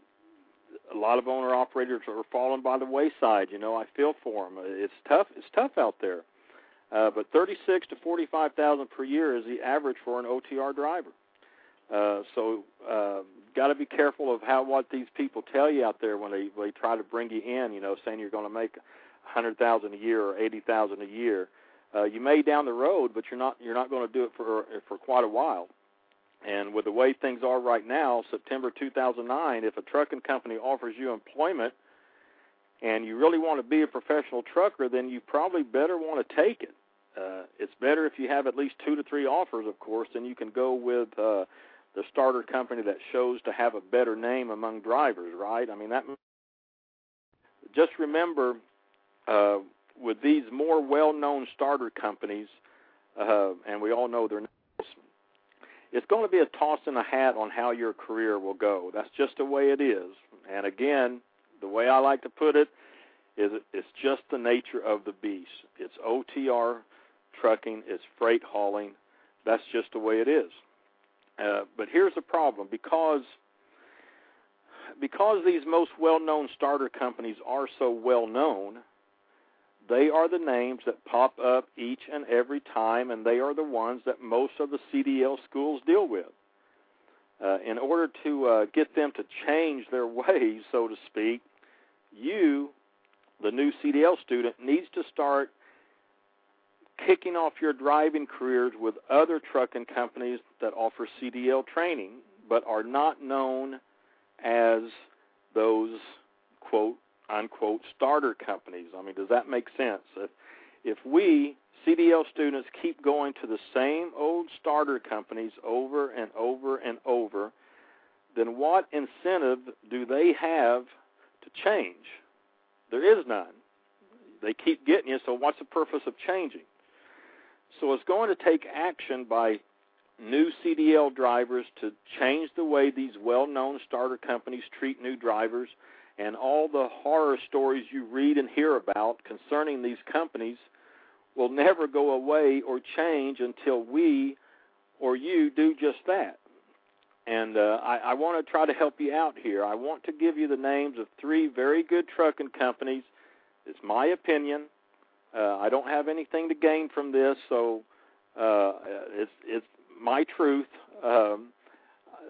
a lot of owner-operators are falling by the wayside. You know, I feel for them. It's tough. It's tough out there. Uh, but thirty-six to forty-five thousand per year is the average for an O T R driver. Uh, so uh, got to be careful of how what these people tell you out there when they, they try to bring you in, you know, saying you're going to make one hundred thousand dollars a year or eighty thousand dollars a year. Uh, you may down the road, but you're not you're not going to do it for for quite a while. And with the way things are right now, September two thousand nine, if a trucking company offers you employment and you really want to be a professional trucker, then you probably better want to take it. Uh, it's better if you have at least two to three offers, of course, then you can go with uh, the starter company that shows to have a better name among drivers, right? I mean, that. Just remember, uh, with these more well-known starter companies, uh, and we all know their names, it's going to be a toss in a hat on how your career will go. That's just the way it is. And again, the way I like to put it is it's just the nature of the beast. It's O T R trucking, it's freight hauling. That's just the way it is. Uh, but here's the problem. Because, because these most well-known starter companies are so well-known, they are the names that pop up each and every time, and they are the ones that most of the C D L schools deal with. Uh, in order to uh, get them to change their ways, so to speak, you, the new C D L student, needs to start kicking off your driving careers with other trucking companies that offer C D L training but are not known as those, quote, unquote, starter companies. I mean, does that make sense? If, if we, C D L students, keep going to the same old starter companies over and over and over, then what incentive do they have to change? There is none. They keep getting you, so what's the purpose of changing? So it's going to take action by new C D L drivers to change the way these well-known starter companies treat new drivers, and all the horror stories you read and hear about concerning these companies will never go away or change until we or you do just that. And uh, I, I want to try to help you out here. I want to give you the names of three very good trucking companies. It's my opinion. Uh, I don't have anything to gain from this, so uh, it's, it's my truth. Um,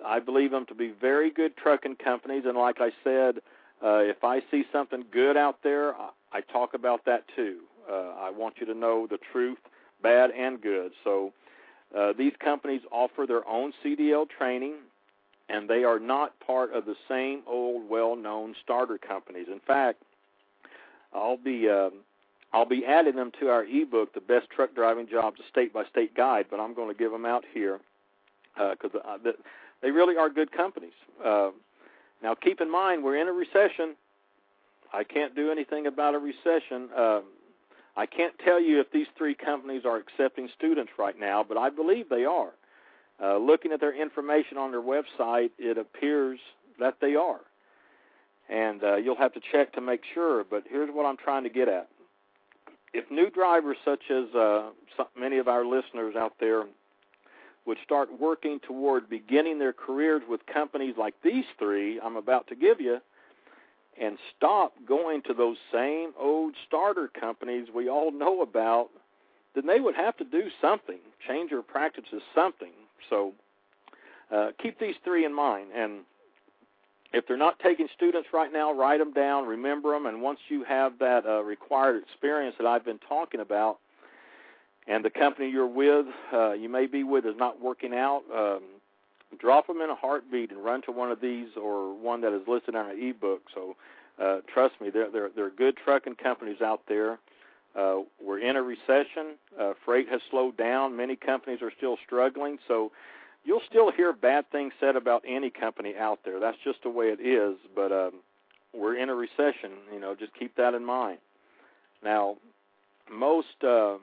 I believe them to be very good trucking companies, and like I said, uh, if I see something good out there, I, I talk about that too. Uh, I want you to know the truth, bad and good. So uh, these companies offer their own C D L training, and they are not part of the same old, well-known starter companies. In fact, I'll be uh, I'll be adding them to our ebook, The Best Truck Driving Jobs, a state-by-state guide, but I'm going to give them out here because uh, they really are good companies. Uh, now, keep in mind, we're in a recession. I can't do anything about a recession. Uh, I can't tell you if these three companies are accepting students right now, but I believe they are. Uh, looking at their information on their website, it appears that they are. And uh, you'll have to check to make sure, but here's what I'm trying to get at. If new drivers such as uh, some, many of our listeners out there would start working toward beginning their careers with companies like these three I'm about to give you, and stop going to those same old starter companies we all know about, then they would have to do something, change their practices, something. So uh, keep these three in mind. And if they're not taking students right now, write them down, remember them, and once you have that uh, required experience that I've been talking about, and the company you're with, uh, you may be with, is not working out, um, drop them in a heartbeat and run to one of these or one that is listed on our ebook. So uh, trust me, there there there are good trucking companies out there. Uh, we're in a recession. Uh, freight has slowed down. Many companies are still struggling. So you'll still hear bad things said about any company out there. That's just the way it is. But um, we're in a recession. You know, just keep that in mind. Now, most uh,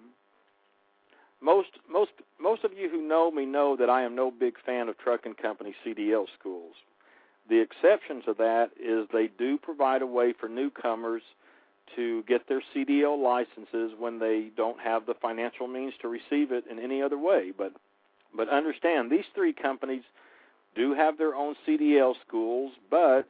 most most most of you who know me know that I am no big fan of trucking company C D L schools. The exception to that is they do provide a way for newcomers to get their C D L licenses when they don't have the financial means to receive it in any other way. But but understand, these three companies do have their own C D L schools, but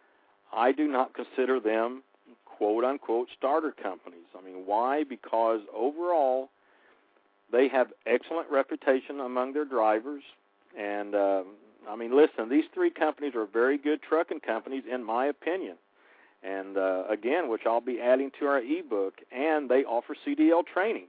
I do not consider them quote-unquote starter companies. I mean, why? Because overall, they have excellent reputation among their drivers. And, uh, I mean, listen, these three companies are very good trucking companies, in my opinion. And, uh, again, which I'll be adding to our ebook, and they offer C D L training.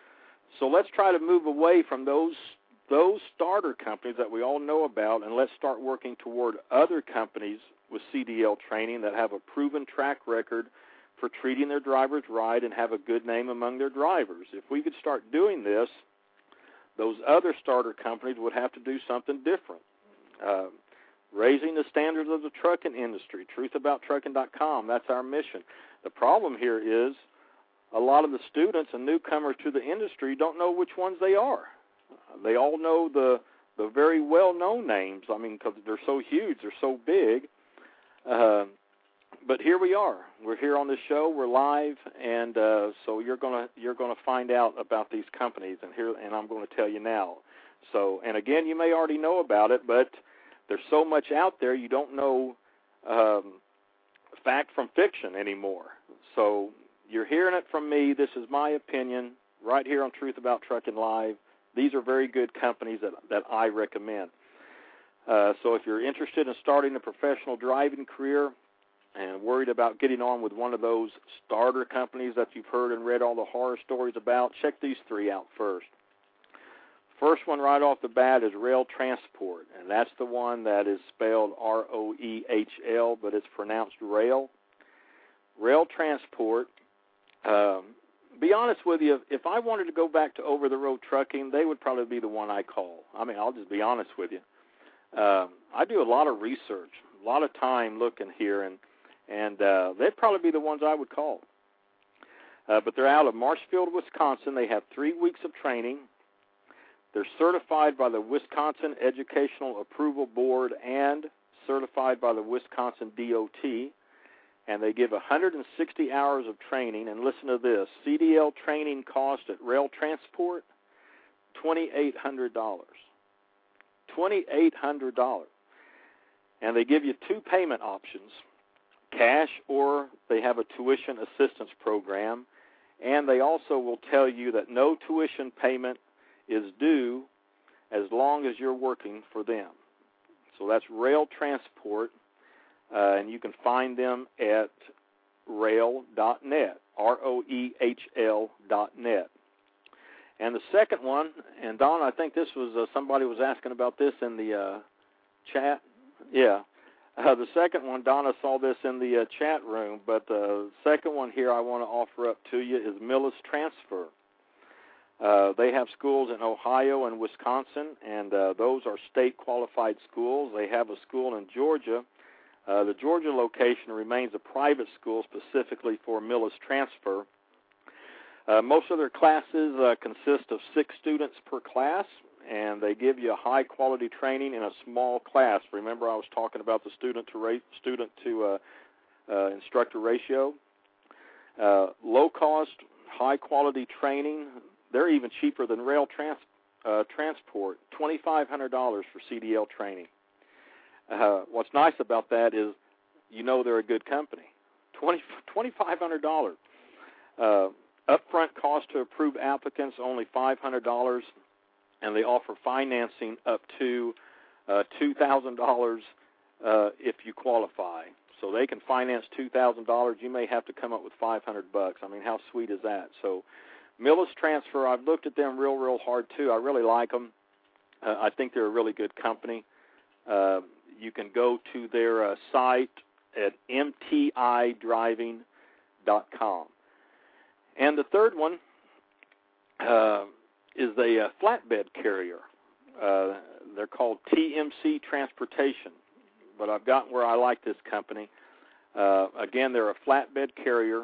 So let's try to move away from those those starter companies that we all know about, and let's start working toward other companies with C D L training that have a proven track record for treating their drivers right and have a good name among their drivers. If we could start doing this, those other starter companies would have to do something different. Uh, raising the standards of the trucking industry, truth about trucking dot com, that's our mission. The problem here is a lot of the students and newcomers to the industry don't know which ones they are. They all know the the very well-known names, I mean, because they're so huge, they're so big. Uh, but here we are. We're here on this show. We're live, and uh, so you're gonna you're gonna find out about these companies, and here and I'm going to tell you now. So, and again, you may already know about it, but there's so much out there you don't know um, fact from fiction anymore. So you're hearing it from me. This is my opinion right here on Truth About Trucking Live. These are very good companies that, that I recommend. Uh, so if you're interested in starting a professional driving career and worried about getting on with one of those starter companies that you've heard and read all the horror stories about, check these three out first. First one right off the bat is Rail Transport, and that's the one that is spelled R O E H L, but it's pronounced Rail. Rail Transport, um, be honest with you, if I wanted to go back to over-the-road trucking, they would probably be the one I call. I mean, I'll just be honest with you. Um, I do a lot of research, a lot of time looking here, and, and uh, they'd probably be the ones I would call. Uh, but they're out of Marshfield, Wisconsin. They have three weeks of training. They're certified by the Wisconsin Educational Approval Board and certified by the Wisconsin D O T. And they give one hundred sixty hours of training. And listen to this, C D L training cost at Rail Transport, two thousand eight hundred dollars. two thousand eight hundred dollars. And they give you two payment options, cash, or they have a tuition assistance program. And they also will tell you that no tuition payment is due as long as you're working for them. So that's Rail Transport, uh, and you can find them at rail dot net, R O E H L dot net. And the second one, and Don, I think this was, uh, somebody was asking about this in the uh, chat. Yeah. Uh, the second one, Donna saw this in the uh, chat room, but the second one here I want to offer up to you is Millis Transfer. Uh, they have schools in Ohio and Wisconsin, and uh, those are state-qualified schools. They have a school in Georgia. Uh, the Georgia location remains a private school specifically for Millis Transfer. Uh, most of their classes uh, consist of six students per class, and they give you a high-quality training in a small class. Remember, I was talking about the student to ra- student to uh, uh, instructor ratio. Uh, low-cost, high-quality training. They're even cheaper than rail trans- uh, transport, twenty-five hundred dollars for C D L training. Uh, what's nice about that is you know they're a good company. twenty-five hundred dollars. Uh, upfront cost to approved applicants, only five hundred dollars, and they offer financing up to uh, two thousand dollars uh, if you qualify. So they can finance two thousand dollars. You may have to come up with five hundred bucks. I mean, how sweet is that? So Millis Transfer, I've looked at them real, real hard, too. I really like them. Uh, I think they're a really good company. Uh, you can go to their uh, site at m t i driving dot com. And the third one uh, is a uh, flatbed carrier. Uh, they're called T M C Transportation, but I've gotten where I like this company. Uh, again, they're a flatbed carrier,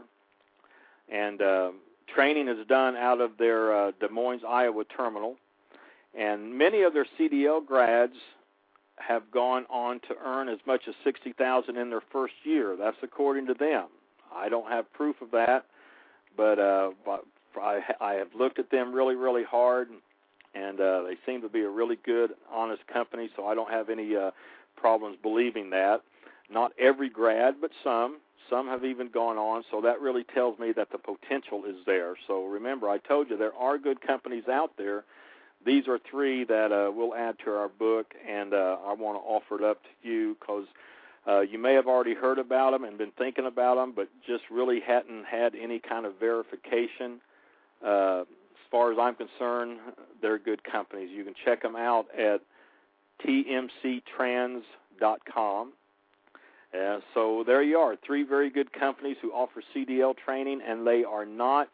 and uh, training is done out of their uh, Des Moines, Iowa terminal, and many of their C D L grads have gone on to earn as much as sixty thousand dollars in their first year. That's according to them. I don't have proof of that, but uh, I, I have looked at them really, really hard, and uh, they seem to be a really good, honest company, so I don't have any uh, problems believing that. Not every grad, but some. Some have even gone on, so that really tells me that the potential is there. So remember, I told you there are good companies out there. These are three that uh, we'll add to our book, and uh, I want to offer it up to you because uh, you may have already heard about them and been thinking about them, but just really hadn't had any kind of verification. Uh, as far as I'm concerned, they're good companies. You can check them out at t m c trans dot com. Uh, so there you are, three very good companies who offer C D L training, and they are not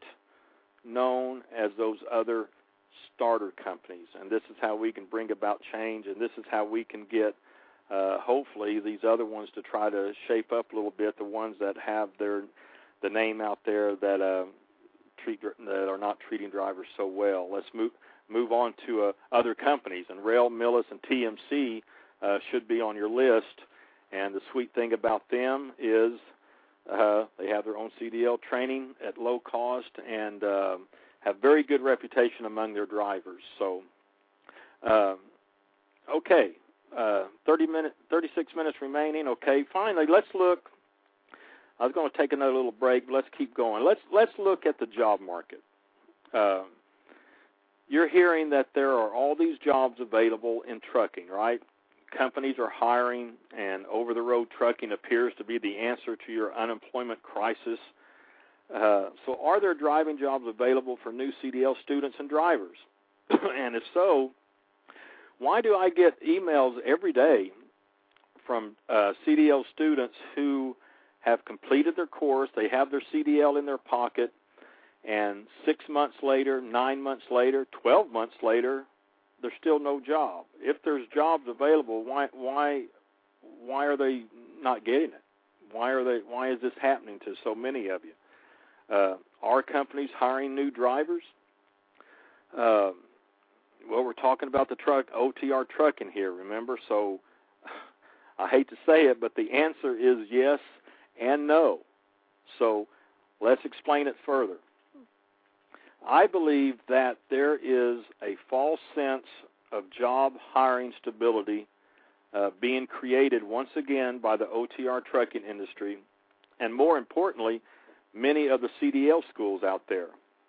known as those other starter companies. And this is how we can bring about change, and this is how we can get, uh, hopefully, these other ones to try to shape up a little bit, the ones that have their the name out there that uh, treat that are not treating drivers so well. Let's move move on to uh, other companies, and Rail, Millis, and T M C uh, should be on your list. And the sweet thing about them is uh, they have their own C D L training at low cost and uh, have very good reputation among their drivers. So, uh, okay, uh, thirty minute, thirty-six minutes remaining. Okay, finally, let's look. I was going to take another little break, but let's keep going. Let's let's look at the job market. Uh, you're hearing that there are all these jobs available in trucking, right? Companies are hiring, and over-the-road trucking appears to be the answer to your unemployment crisis. Uh, so are there driving jobs available for new C D L students and drivers? And if so, why do I get emails every day from uh, C D L students who have completed their course, they have their C D L in their pocket, and six months later, nine months later, twelve months later, there's still no job. If there's jobs available, why why why are they not getting it? Why are they? Why is this happening to so many of you? Uh, are companies hiring new drivers? Uh, well, we're talking about the truck O T R trucking here, remember? So I hate to say it, but the answer is yes and no. So let's explain it further. I believe that there is a false sense of job hiring stability uh, being created once again by the O T R trucking industry, and more importantly, many of the C D L schools out there.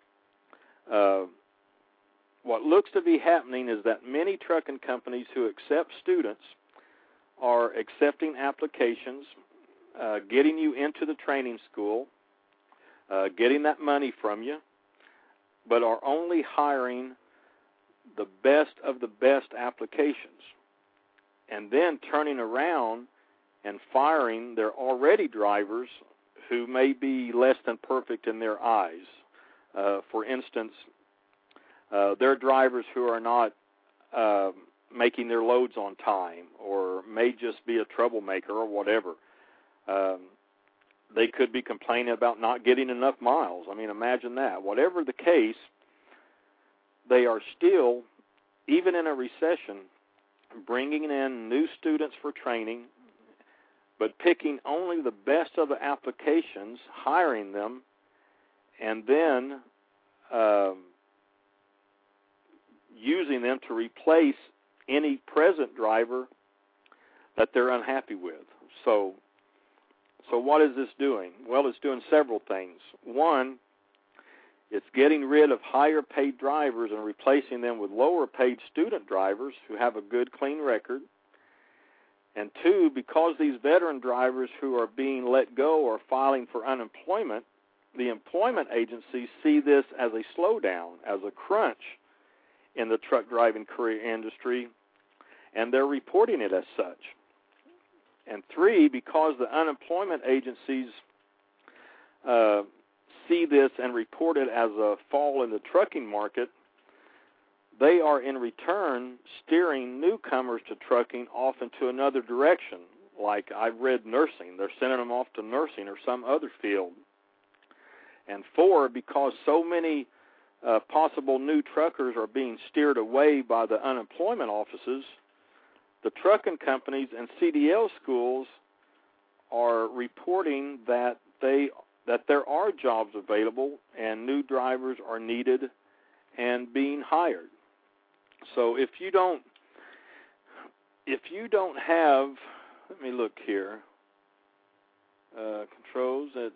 Uh, what looks to be happening is that many trucking companies who accept students are accepting applications, uh, getting you into the training school, uh, getting that money from you, but are only hiring the best of the best applications, and then turning around and firing their already drivers who may be less than perfect in their eyes. Uh, for instance, uh, they're drivers who are not uh, making their loads on time, or may just be a troublemaker or whatever. Um, they could be complaining about not getting enough miles. I mean, imagine that. Whatever the case, they are still, even in a recession, bringing in new students for training, but picking only the best of the applications, hiring them, and then um, using them to replace any present driver that they're unhappy with. So, so what is this doing? Well, it's doing several things. One, it's getting rid of higher-paid drivers and replacing them with lower-paid student drivers who have a good, clean record. And two, because these veteran drivers who are being let go are filing for unemployment, the employment agencies see this as a slowdown, as a crunch in the truck driving career industry, and they're reporting it as such. And three, because the unemployment agencies uh, see this and report it as a fall in the trucking market, they are in return steering newcomers to trucking off into another direction. Like I've read nursing, they're sending them off to nursing or some other field. And four, because so many uh, possible new truckers are being steered away by the unemployment offices, the trucking companies and C D L schools are reporting that they that there are jobs available and new drivers are needed and being hired. So if you don't if you don't have, let me look here, uh, controls at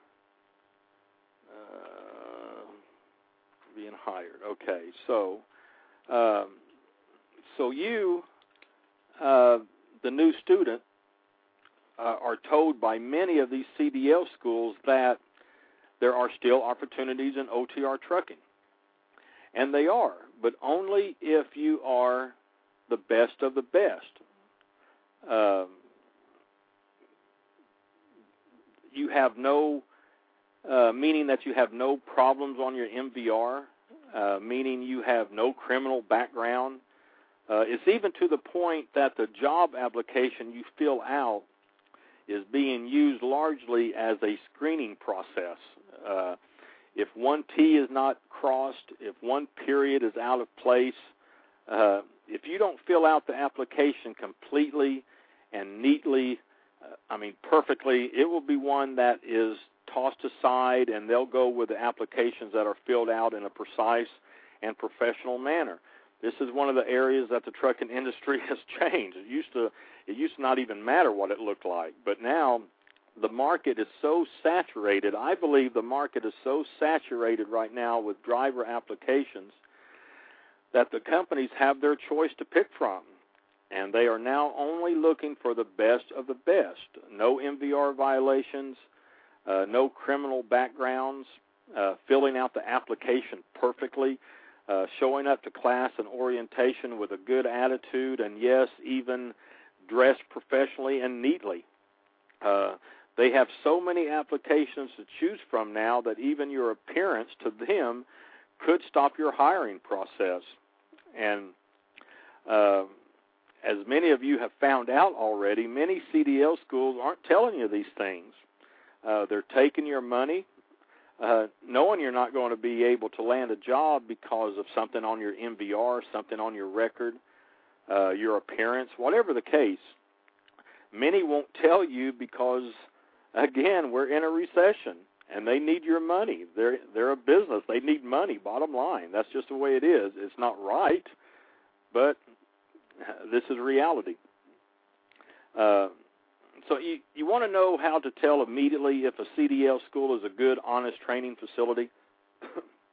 uh, being hired. Okay, so um, so you, uh, the new student, uh, are told by many of these C D L schools that there are still opportunities in O T R trucking. And they are, but only if you are the best of the best. Um, you have no, uh, meaning that you have no problems on your M V R, uh, meaning you have no criminal background. Uh, it's even to the point that the job application you fill out is being used largely as a screening process. Uh, if one T is not crossed, if one period is out of place, uh, if you don't fill out the application completely and neatly, uh, I mean perfectly, it will be one that is tossed aside, and they'll go with the applications that are filled out in a precise and professional manner. This is one of the areas that the trucking industry has changed. It used to, it used to not even matter what it looked like, but now the market is so saturated. I believe the market is so saturated right now with driver applications that the companies have their choice to pick from, and they are now only looking for the best of the best. No M V R violations, uh, no criminal backgrounds, uh, filling out the application perfectly, uh, showing up to class and orientation with a good attitude, and yes, even dressed professionally and neatly. Uh, they have so many applications to choose from now that even your appearance to them could stop your hiring process. And uh, as many of you have found out already, many C D L schools aren't telling you these things. Uh, they're taking your money, uh, knowing you're not going to be able to land a job because of something on your M V R, something on your record, uh, your appearance, whatever the case. Many won't tell you because, again, we're in a recession, and they need your money. They're they're a business. They need money, bottom line. That's just the way it is. It's not right, but this is reality. Uh, so you, you want to know how to tell immediately if a C D L school is a good, honest training facility?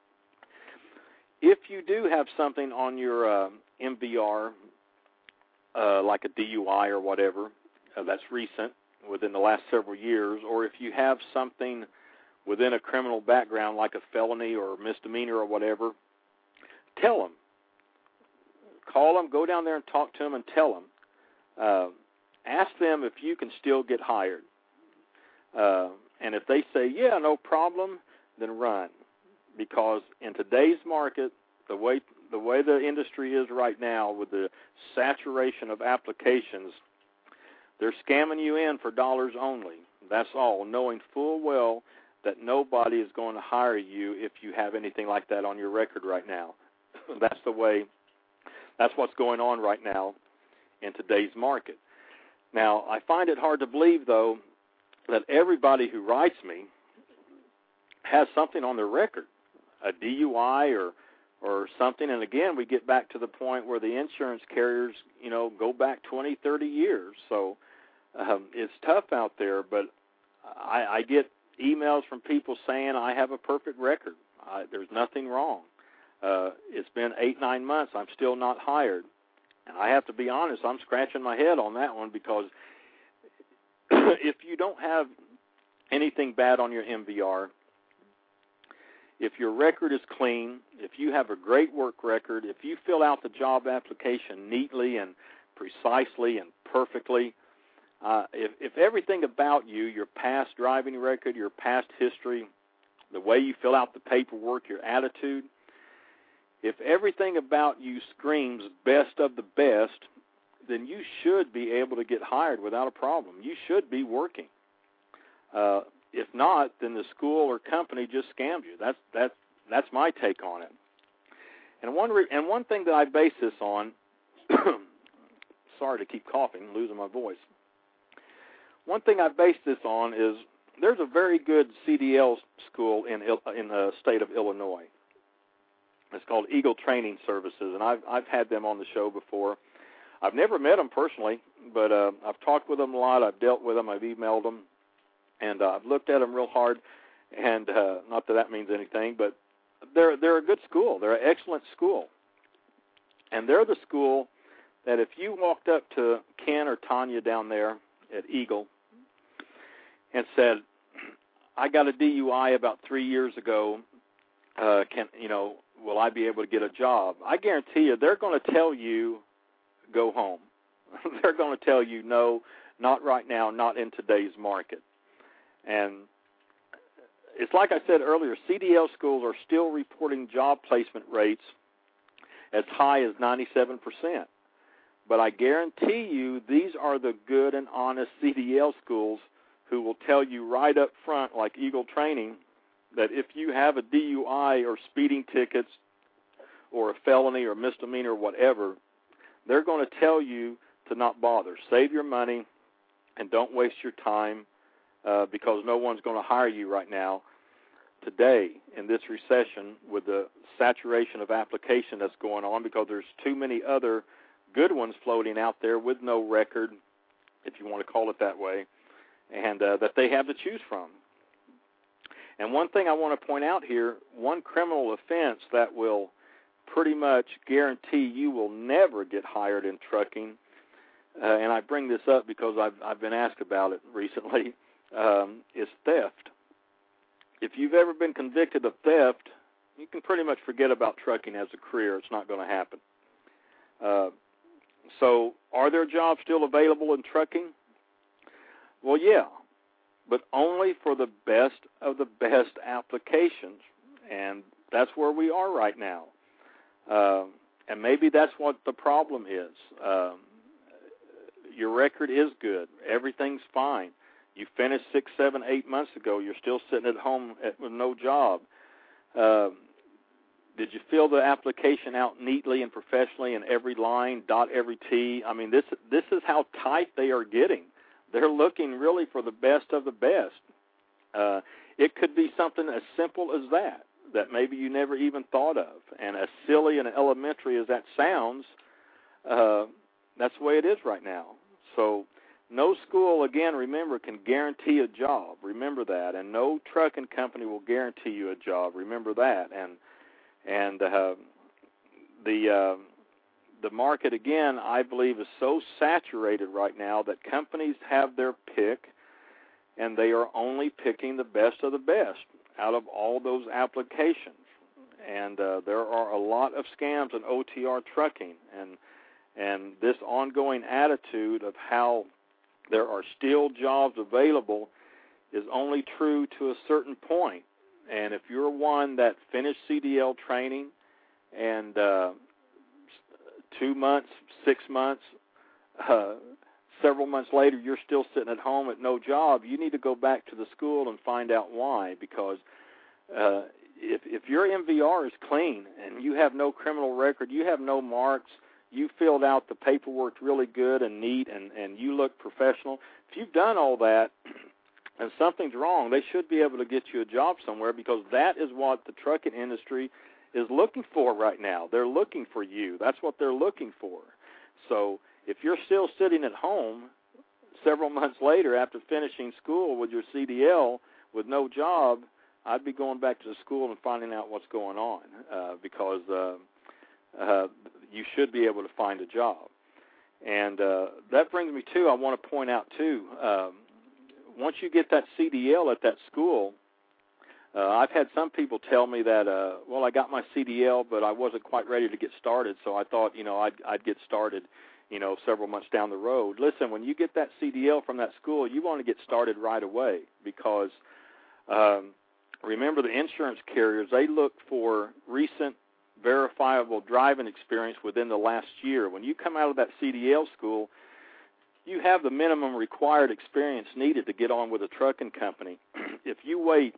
If you do have something on your uh, M V R uh, like a D U I or whatever, uh, that's recent within the last several years, or if you have something within a criminal background like a felony or misdemeanor or whatever, tell them. Call them, go down there and talk to them and tell them. Uh, ask them if you can still get hired. Uh, and if they say, yeah, no problem, then run. Because in today's market, the way the way the industry is right now with the saturation of applications, they're scamming you in for dollars only. That's all, knowing full well that nobody is going to hire you if you have anything like that on your record right now. That's the way, that's what's going on right now in today's market. Now, I find it hard to believe, though, that everybody who writes me has something on their record, a D U I or or something. And again, we get back to the point where the insurance carriers, you know, go back twenty, thirty years. So um, it's tough out there, but I, I get emails from people saying I have a perfect record. I, there's nothing wrong. Uh, it's been eight, nine months. I'm still not hired. And I have to be honest, I'm scratching my head on that one, because if you don't have anything bad on your M V R, if your record is clean, if you have a great work record, if you fill out the job application neatly and precisely and perfectly, uh, if, if everything about you, your past driving record, your past history, the way you fill out the paperwork, your attitude, if everything about you screams best of the best, then you should be able to get hired without a problem. You should be working. Uh, if not, then the school or company just scammed you. That's that's that's my take on it. And one re- and one thing that I base this on, sorry to keep coughing, losing my voice. One thing I base this on is there's a very good C D L school in in the state of Illinois. It's called Eagle Training Services, and I've I've had them on the show before. I've never met them personally, but uh, I've talked with them a lot. I've dealt with them. I've emailed them, and uh, I've looked at them real hard. And uh, not that that means anything, but they're they're a good school. They're an excellent school, and they're the school that if you walked up to Ken or Tanya down there at Eagle and said, "I got a D U I about three years ago. Uh, can you know? Will I be able to get a job?" I guarantee you, they're going to tell you, go home. They're going to tell you, no, not right now, not in today's market. And it's like I said earlier, C D L schools are still reporting job placement rates as high as ninety-seven percent. But I guarantee you these are the good and honest C D L schools who will tell you right up front, like Eagle Training, that if you have a D U I or speeding tickets or a felony or misdemeanor or whatever, they're going to tell you to not bother. Save your money and don't waste your time uh, because no one's going to hire you right now today in this recession with the saturation of application that's going on, because there's too many other good ones floating out there with no record, if you want to call it that way, and uh, that they have to choose from. And one thing I want to point out here, one criminal offense that will pretty much guarantee you will never get hired in trucking, uh, and I bring this up because I've, I've been asked about it recently, um, is theft. If you've ever been convicted of theft, you can pretty much forget about trucking as a career. It's not going to happen. Uh, so are there jobs still available in trucking? Well, yeah, but only for the best of the best applications, and that's where we are right now. Uh, and maybe that's what the problem is. Um, your record is good. Everything's fine. You finished six, seven, eight months ago. You're still sitting at home at, with no job. Uh, did you fill the application out neatly and professionally in every line, dot every T? I mean, this this is how tight they are getting. They're looking really for the best of the best. Uh, it could be something as simple as that, that maybe you never even thought of. And as silly and elementary as that sounds, uh, that's the way it is right now. So no school, again, remember, can guarantee a job. Remember that. And no trucking company will guarantee you a job. Remember that. And and uh, the uh, the market, again, I believe is so saturated right now that companies have their pick, and they are only picking the best of the best out of all those applications. And uh, there are a lot of scams in O T R trucking, and and this ongoing attitude of how there are still jobs available is only true to a certain point. And if you're one that finished C D L training and uh, two months, six months, uh, several months later, you're still sitting at home at no job, you need to go back to the school and find out why. Because uh, if, if your M V R is clean and you have no criminal record, you have no marks, you filled out the paperwork really good and neat, and, and you look professional, if you've done all that and something's wrong, they should be able to get you a job somewhere, because that is what the trucking industry is looking for right now. They're looking for you. That's what they're looking for. So if you're still sitting at home several months later after finishing school with your C D L with no job, I'd be going back to the school and finding out what's going on, uh, because uh, uh, you should be able to find a job. And uh, that brings me to, I want to point out, too, um, once you get that C D L at that school, uh, I've had some people tell me that, uh, well, I got my C D L, but I wasn't quite ready to get started, so I thought, you know, I'd, I'd get started, you know, several months down the road. Listen, when you get that C D L from that school, you want to get started right away, because um, remember, the insurance carriers, they look for recent verifiable driving experience within the last year. When you come out of that C D L school, you have the minimum required experience needed to get on with a trucking company. If you wait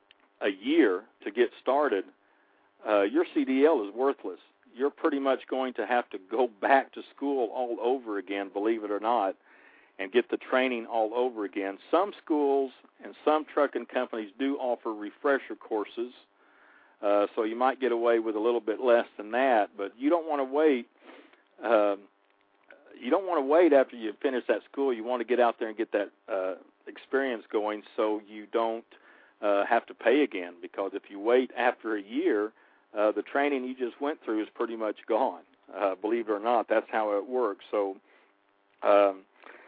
a year to get started, uh, your C D L is worthless. You're pretty much going to have to go back to school all over again, believe it or not, and get the training all over again. Some schools and some trucking companies do offer refresher courses, uh, so you might get away with a little bit less than that, but you don't want to wait. Uh, you don't want to wait after you finish that school. You want to get out there and get that uh, experience going, so you don't uh, have to pay again, because if you wait after a year, uh, the training you just went through is pretty much gone. Uh, believe it or not, that's how it works. So, um,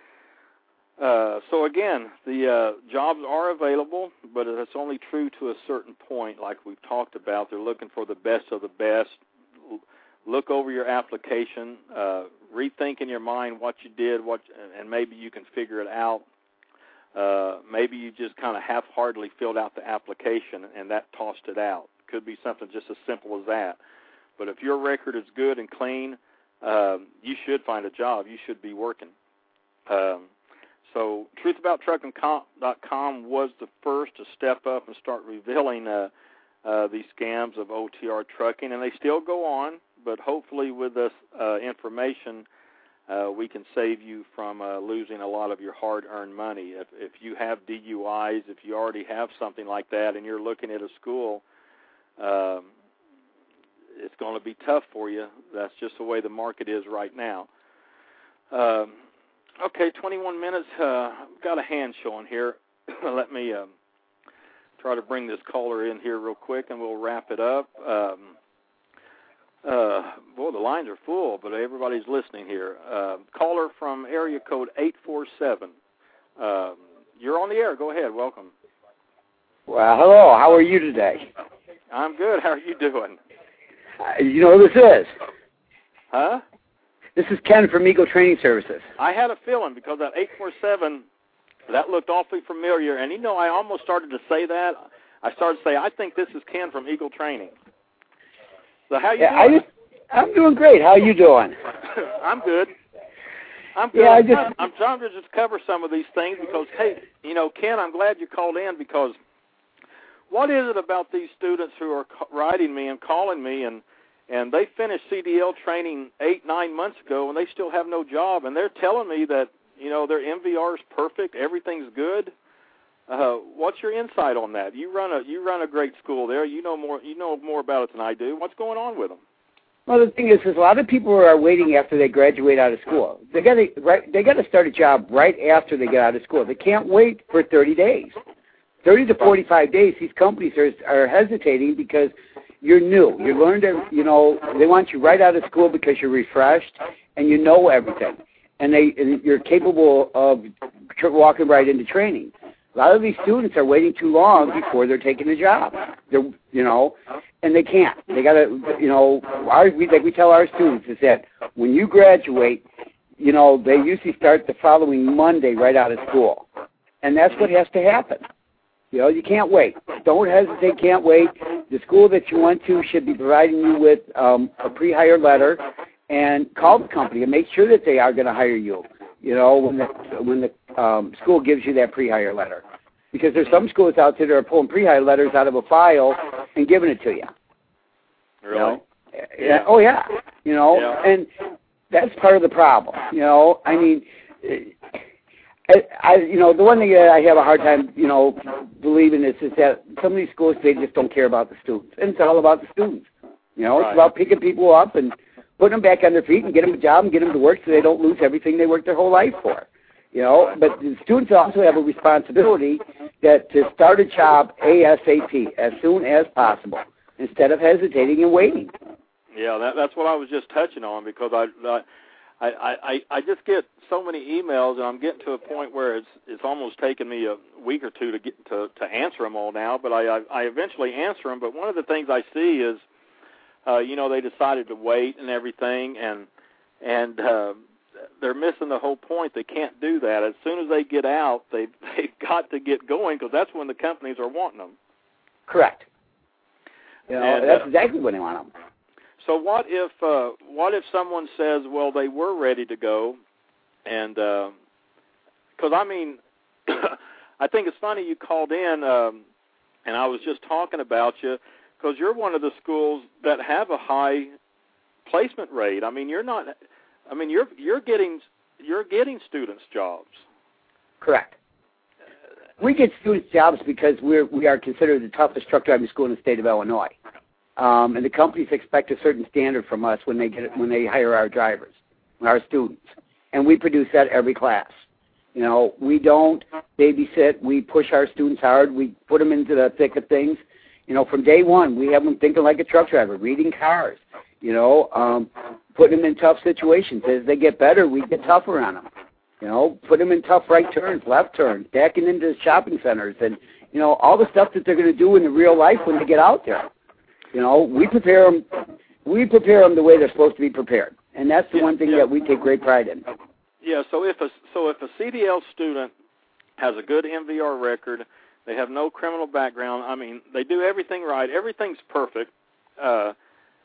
uh, so again, the uh, jobs are available, but it's only true to a certain point, like we've talked about. They're looking for the best of the best. Look over your application, uh, rethink in your mind what you did, what, and maybe you can figure it out. Uh, maybe you just kind of half-heartedly filled out the application and that tossed it out. Could be something just as simple as that. But if your record is good and clean, um, you should find a job. You should be working. Um, so truth about trucking dot com was the first to step up and start revealing uh, uh, these scams of O T R trucking, and they still go on. But hopefully with this uh, information, uh, we can save you from uh, losing a lot of your hard-earned money. If, if you have D U Is, if you already have something like that and you're looking at a school, um, it's going to be tough for you. That's just the way the market is right now. Um, okay, twenty-one minutes. Uh, I've got a hand showing here. Let me um, try to bring this caller in here real quick, and we'll wrap it up. Um, Uh, boy, the lines are full, but everybody's listening here. Uh, caller from area code eight four seven. Uh, you're on the air. Go ahead. Welcome. Well, hello. How are you today? I'm good. How are you doing? Uh, you know who this is? Huh? This is Ken from Eagle Training Services. I had a feeling, because that eight four seven, that looked awfully familiar. And, you know, I almost started to say that. I started to say, I think this is Ken from Eagle Training. So how you yeah, doing? I, I'm doing great. How are you doing? I'm good. I'm good. Yeah, I just, I'm trying to just cover some of these things because, hey, you know, Ken, I'm glad you called in, because what is it about these students who are writing me and calling me, and, and they finished C D L training eight, nine months ago, and they still have no job, and they're telling me that, you know, their M V R is perfect, everything's good. Uh, what's your insight on that? You run a you run a great school there. You know more you know more about it than I do. What's going on with them? Well, the thing is, is a lot of people are waiting after they graduate out of school. They got to right, they got to start a job right after they get out of school. They can't wait for thirty days, thirty to forty-five days. These companies are are hesitating because you're new. You learned, you know, they want you right out of school because you're refreshed and you know everything. And, they, and you're capable of tr- walking right into training. A lot of these students are waiting too long before they're taking a job. They're, you know, and they can't. They got to, you know, our, we, like we tell our students is that when you graduate, you know, they usually start the following Monday right out of school. And that's what has to happen. You know, you can't wait. Don't hesitate, can't wait. The school that you went to should be providing you with um, a pre-hire letter, and call the company and make sure that they are going to hire you, you know, when the, when the um, school gives you that pre-hire letter. Because there's some schools out there that are pulling pre-hire letters out of a file and giving it to you. Really? You know? Yeah. Oh, yeah. You know, yeah. and that's part of the problem. You know, I mean, I, I, you know, the one thing that I have a hard time, you know, believing is, is that some of these schools, they just don't care about the students. And it's all about the students. You know, right. It's about picking people up and putting them back on their feet and get them a job and get them to work so they don't lose everything they worked their whole life for. You know, right. But the students also have a responsibility that to start a job ASAP, as soon as possible, instead of hesitating and waiting. Yeah, that, that's what I was just touching on, because I, I, I, I just get so many emails, and I'm getting to a point where it's it's almost taken me a week or two to get to, to answer them all now. But I, I, I eventually answer them. But one of the things I see is, uh, you know, they decided to wait and everything, and and uh, they're missing the whole point. They can't do that. As soon as they get out, they they've got to get going, because that's when the companies are wanting them. Correct. You know, and, that's uh, exactly when they want them. So what if uh, what if someone says, well, they were ready to go, and because uh, I mean, I think it's funny you called in, um, and I was just talking about you, because you're one of the schools that have a high placement rate. I mean, you're not. I mean, you're you're getting you're getting students jobs. Correct. We get students jobs because we're we are considered the toughest truck driving school in the state of Illinois. Um, and the companies expect a certain standard from us when they get when they hire our drivers, our students, and we produce that every class. You know, we don't babysit. We push our students hard. We put them into the thick of things. You know, from day one, we have them thinking like a truck driver, reading cars. You know, um, putting them in tough situations. As they get better, we get tougher on them. You know, put them in tough right turns, left turns, backing into shopping centers, and you know all the stuff that they're going to do in the real life when they get out there. You know, we prepare them. We prepare them the way they're supposed to be prepared, and that's the yeah, one thing yeah. that we take great pride in. Yeah. So if a so if a C D L student has a good M V R record, they have no criminal background. I mean, they do everything right. Everything's perfect. Uh,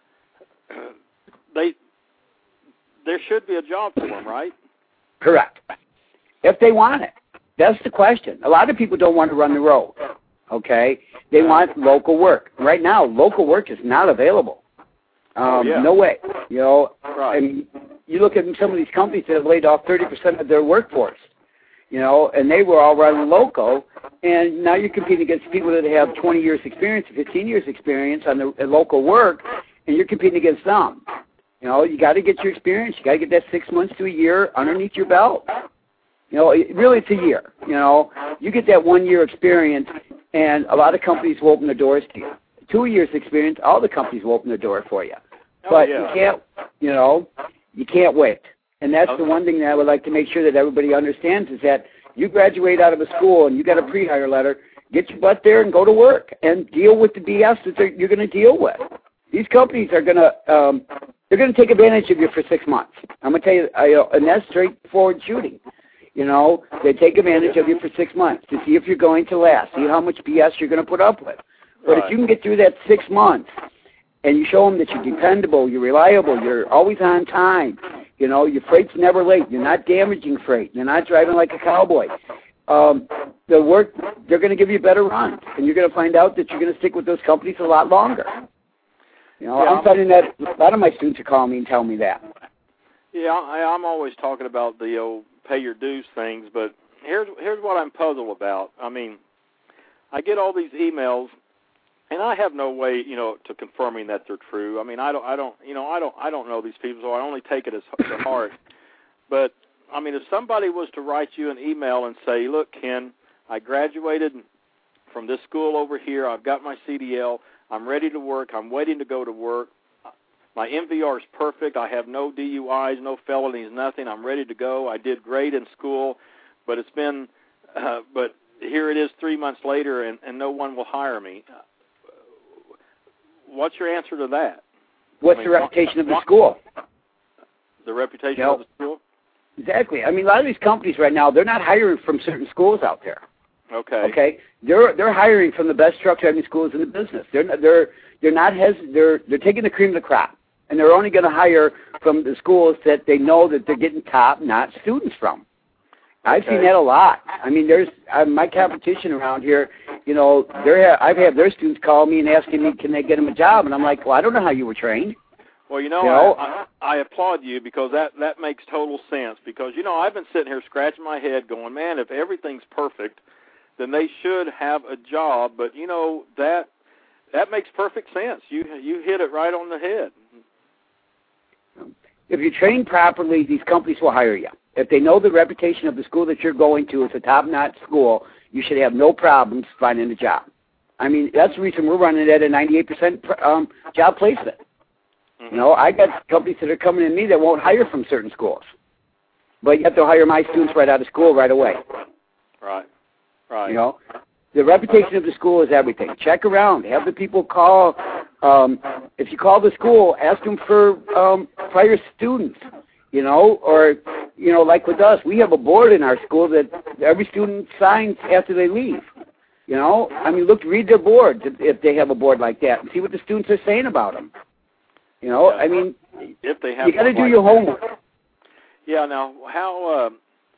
they there should be a job for them, right? Correct. If they want it, that's the question. A lot of people don't want to run the road. Okay, they want local work. Right now, local work is not available. Um, oh, yeah. No way. You know, right. and you look at some of these companies that have laid off thirty percent of their workforce. You know, and they were all running local, and now you're competing against people that have twenty years experience, fifteen years experience on the uh, local work, and you're competing against them. You know, you got to get your experience. You got to get that six months to a year underneath your belt. You know, it, really, it's a year. You know, you get that one year experience, and a lot of companies will open their doors to you. Two years experience, all the companies will open their door for you. Oh, but yeah. you can't, you know, you can't wait. And that's okay. The one thing that I would like to make sure that everybody understands is that you graduate out of a school and you got a pre-hire letter, get your butt there and go to work and deal with the B S that you're going to deal with. These companies are going to, um, they're going to take advantage of you for six months. I'm going to tell you, I, and that's straightforward shooting. You know, they take advantage of you for six months to see if you're going to last, see how much B S you're going to put up with. But right. if you can get through that six months and you show them that you're dependable, you're reliable, you're always on time, you know, your freight's never late, you're not damaging freight, you're not driving like a cowboy, um, the work, they're going to give you better runs, and you're going to find out that you're going to stick with those companies a lot longer. You know, yeah, I'm finding that a lot of my students are calling me and telling me that. Yeah, I, I'm always talking about the old pay your dues things, but here's here's what I'm puzzled about. I mean, I get all these emails, and I have no way, you know, to confirming that they're true. I mean, I don't, I don't, you know, I don't, I don't know these people, so I only take it as to heart. But I mean, if somebody was to write you an email and say, "Look, Ken, I graduated from this school over here. I've got my C D L. I'm ready to work. I'm waiting to go to work. My M V R is perfect. I have no D U Is, no felonies, nothing. I'm ready to go. I did great in school, but it's been, uh, but here it is three months later, and, and no one will hire me. What's your answer to that? What's I mean, the reputation of the school? The reputation No. of the school? Exactly. I mean, a lot of these companies right now, they're not hiring from certain schools out there. Okay. Okay. They're they're hiring from the best truck driving schools in the business. They're not, they're they're not hes they're they're taking the cream of the crop, and they're only going to hire from the schools that they know that they're getting top-notch students from. I've Okay. seen that a lot. I mean, there's uh, my competition around here. You know, they're I've had their students call me and asking me, can they get them a job? And I'm like, well, I don't know how you were trained. Well, you know, You know? I, I, I applaud you because that, that makes total sense. Because, you know, I've been sitting here scratching my head going, man, if everything's perfect, then they should have a job. But, you know, that that makes perfect sense. You you hit it right on the head. If you train properly, these companies will hire you. If they know the reputation of the school that you're going to is a top-notch school, you should have no problems finding a job. I mean, that's the reason we're running at a ninety-eight percent um, job placement. Mm-hmm. You know, I got companies that are coming to me that won't hire from certain schools, but yet they'll hire my students right out of school right away. Right, right. You know, the reputation of the school is everything. Check around. Have the people call. Um, if you call the school, ask them for um, prior students. You know, or you know, like with us, we have a board in our school that every student signs after they leave. You know, I mean, look, read their boards if, if they have a board like that, and see what the students are saying about them. You know, I mean, if they have you got to one do like your that. homework. Yeah. Now, how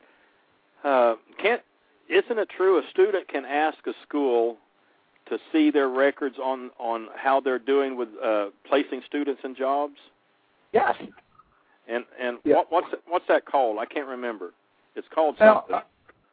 uh, uh, can't? Isn't it true a student can ask a school to see their records on, on how they're doing with uh, placing students in jobs? Yes. And and Yeah. what, what's what's that called? I can't remember. It's called Well, something.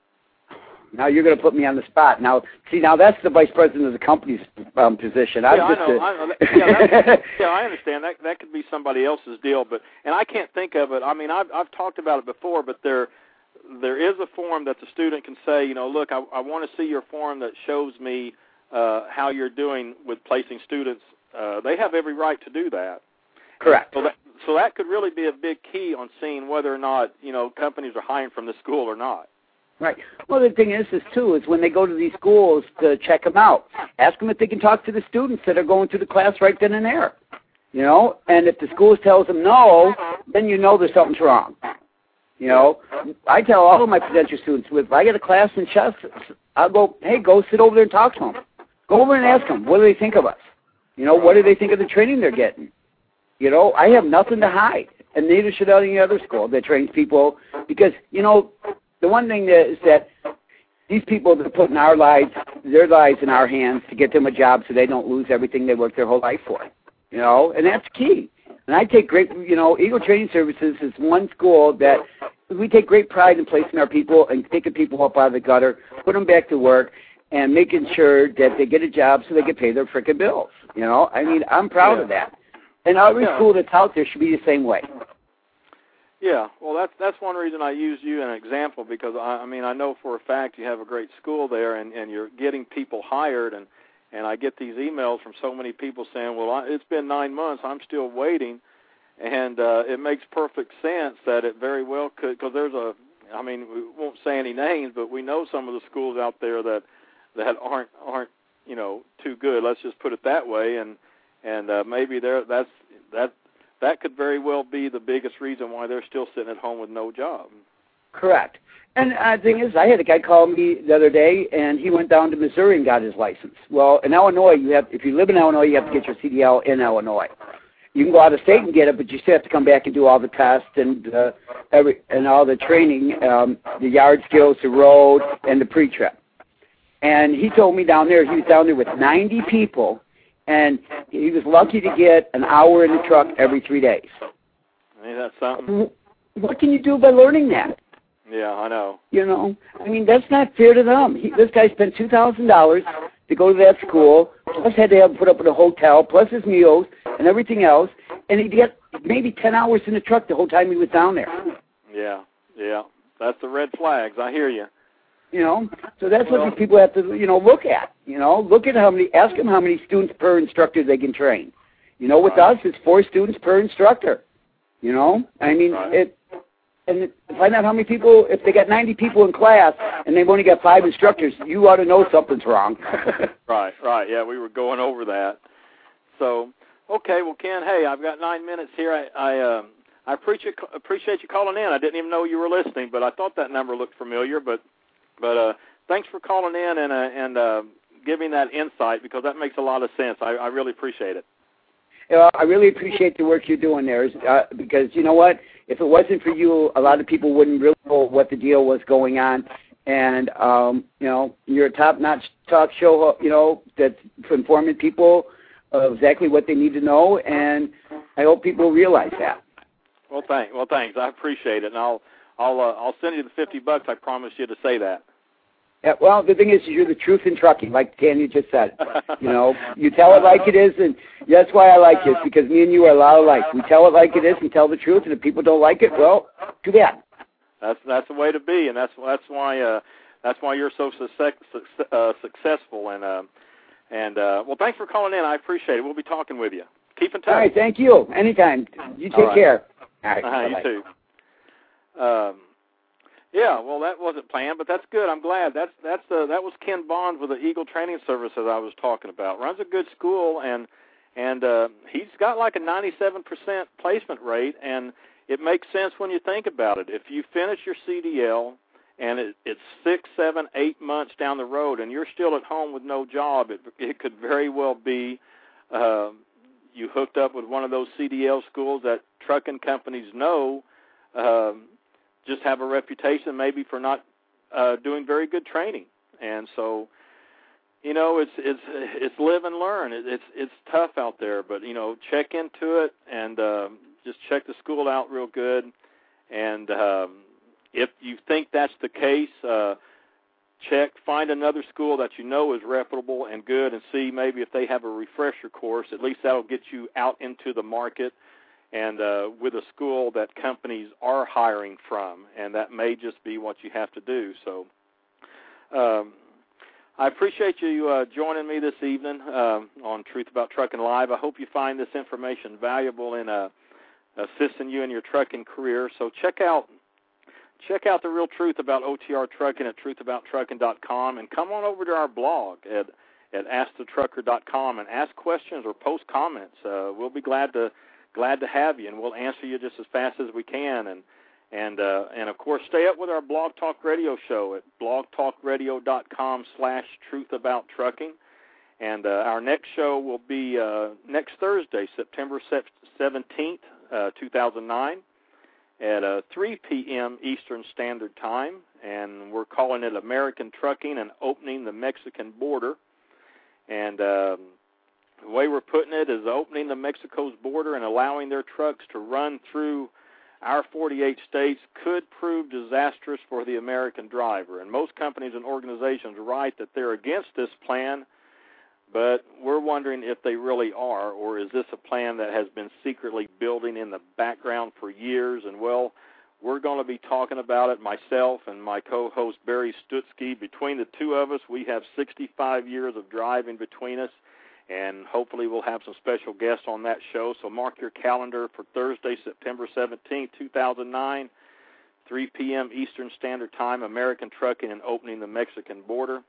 now you're going to put me on the spot. Now, see, now that's the vice president of the company's um, position. I'm yeah, I just know. a, I know. That, yeah, that's, yeah, I understand. That that could be somebody else's deal, but and I can't think of it. I mean, I've I've talked about it before, but there there is a form that the student can say, you know, look, I, I want to see your form that shows me uh, how you're doing with placing students. Uh, they have every right to do that. Correct. So that so that could really be a big key on seeing whether or not, you know, companies are hiring from the school or not. Right. Well, the thing is, is too, is when they go to these schools to check them out, ask them if they can talk to the students that are going through the class right then and there. You know, and if the school tells them no, then you know there's something's wrong. You know, I tell all of my potential students, if I get a class in chess, I'll go, hey, go sit over there and talk to them. Go over and ask them, what do they think of us? You know, what do they think of the training they're getting? You know, I have nothing to hide, and neither should any other school that trains people, because, you know, the one thing that is that these people that are putting our lives, their lives in our hands to get them a job so they don't lose everything they worked their whole life for, you know, and that's key. And I take great, you know, Eagle Training Services is one school that we take great pride in placing our people and taking people up out of the gutter, put them back to work, and making sure that they get a job so they can pay their frickin' bills, you know. I mean, I'm proud yeah. of that. And every Yeah. school that's out there should be the same way. Yeah, well, that's that's one reason I use you as an example, because I, I mean I know for a fact you have a great school there, and, and you're getting people hired, and, and I get these emails from so many people saying, well, I, it's been nine months, I'm still waiting, and uh, it makes perfect sense that it very well could, because there's a, I mean, we won't say any names, but we know some of the schools out there that that aren't aren't you know too good. Let's just put it that way, and and uh, maybe there that's that. That could very well be the biggest reason why they're still sitting at home with no job. Correct. And uh, the thing is, I had a guy call me the other day, and he went down to Missouri and got his license. Well, in Illinois, you have if you live in Illinois, you have to get your C D L in Illinois. You can go out of state and get it, but you still have to come back and do all the tests and uh, every and all the training, um, the yard skills, the road, and the pre-trip. And he told me down there, he was down there with ninety people, and he was lucky to get an hour in the truck every three days. Ain't that something? What can you do by learning that? Yeah, I know. You know, I mean, that's not fair to them. He, this guy spent two thousand dollars to go to that school, plus had to have him put up in a hotel, plus his meals and everything else, and he'd get maybe ten hours in the truck the whole time he was down there. Yeah, yeah. That's the red flags. I hear you. You know, so that's well, what these people have to, you know, look at. You know, look at how many, ask them how many students per instructor they can train. You know, with right. us, it's four students per instructor. You know, I mean, right. it, and find out how many people, if they got ninety people in class and they've only got five instructors, you ought to know something's wrong. Right, right. Yeah, we were going over that. So, okay, well, Ken, hey, I've got nine minutes here. I, I, uh, I appreciate appreciate you calling in. I didn't even know you were listening, but I thought that number looked familiar. But, but uh, thanks for calling in and uh, and uh, giving that insight, because that makes a lot of sense. I, I really appreciate it. Uh, I really appreciate the work you're doing there, uh, because you know what? If it wasn't for you, a lot of people wouldn't really know what the deal was going on. And um, you know, you're a top-notch talk show, you know, that's informing people of exactly what they need to know, and I hope people realize that. Well, thanks. Well, thanks. I appreciate it, and I'll I'll uh, I'll send you the fifty bucks. I promise you to say that. Yeah, well, the thing is, you're the truth in trucking, like Tanya just said. You know, you tell it like it is, and that's why I like you, because me and you are a lot alike. We tell it like it is, we tell the truth, and if people don't like it, well, too bad. That's that's the way to be, and that's that's why uh, that's why you're so success, uh, successful. And uh, and uh, well, thanks for calling in. I appreciate it. We'll be talking with you. Keep in touch. All right, thank you. Anytime. You take right. care. All right, uh-huh, you too. Um, Yeah, well, that wasn't planned, but that's good. I'm glad. That's that's uh, that was Ken Bond with the Eagle Training Services I was talking about. Runs a good school, and and uh, he's got like a ninety-seven percent placement rate, and it makes sense when you think about it. If you finish your C D L and it, it's six, seven, eight months down the road, and you're still at home with no job, it it could very well be uh, you hooked up with one of those C D L schools that trucking companies know. Um, just have a reputation maybe for not uh, doing very good training. And so, you know, it's it's it's live and learn. It, it's it's tough out there, but, you know, check into it and uh, just check the school out real good. And um, if you think that's the case, uh, check, find another school that you know is reputable and good, and see maybe if they have a refresher course. At least that'll get you out into the market and uh, with a school that companies are hiring from, and that may just be what you have to do. So um, I appreciate you uh, joining me this evening um, on Truth About Trucking Live. I hope you find this information valuable in uh, assisting you in your trucking career. So check out check out the real truth about O T R trucking at truth about trucking dot com, and come on over to our blog at, at ask the trucker dot com and ask questions or post comments. Uh, we'll be glad to Glad to have you, and we'll answer you just as fast as we can. And and uh, and of course, stay up with our Blog Talk Radio show at blog talk radio dot com slash truth about trucking. And uh, our next show will be uh, next Thursday, September seventeenth, uh, two thousand nine, at uh, three p.m. Eastern Standard Time. And we're calling it American Trucking and Opening the Mexican Border. And um, the way we're putting it is opening the Mexico's border and allowing their trucks to run through our forty-eight states could prove disastrous for the American driver. And most companies and organizations write that they're against this plan, but we're wondering if they really are, or is this a plan that has been secretly building in the background for years? And, well, we're going to be talking about it, myself and my co-host Barry Stutzky. Between the two of us, we have sixty-five years of driving between us. And hopefully we'll have some special guests on that show. So mark your calendar for Thursday, September seventeenth, two thousand nine, three p.m. Eastern Standard Time, American Trucking and Opening the Mexican Border.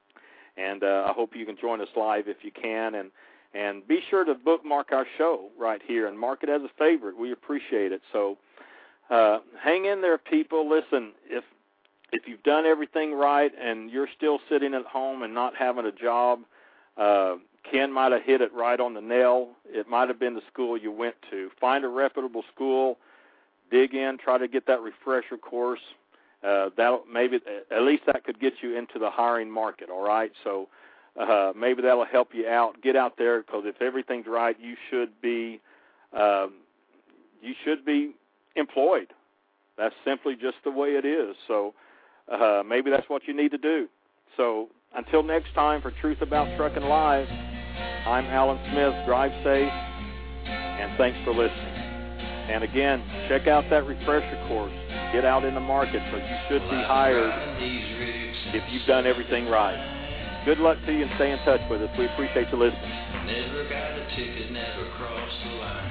And uh, I hope you can join us live if you can. And, and be sure to bookmark our show right here and mark it as a favorite. We appreciate it. So uh, hang in there, people. Listen, if if you've done everything right and you're still sitting at home and not having a job, uh, Ken might have hit it right on the nail. It might have been the school you went to. Find a reputable school, dig in, try to get that refresher course. Uh, that'll maybe at least that could get you into the hiring market. All right, so uh, maybe that'll help you out. Get out there, because if everything's right, you should be um, you should be employed. That's simply just the way it is. So uh, maybe that's what you need to do. So until next time, for Truth About Trucking Live, I'm Alan Smith. Drive safe, and thanks for listening. And again, check out that refresher course. get out in the market, so you should be hired if you've done everything right. Good luck to you, and stay in touch with us. We appreciate you listening. Never got a ticket, never crossed the line.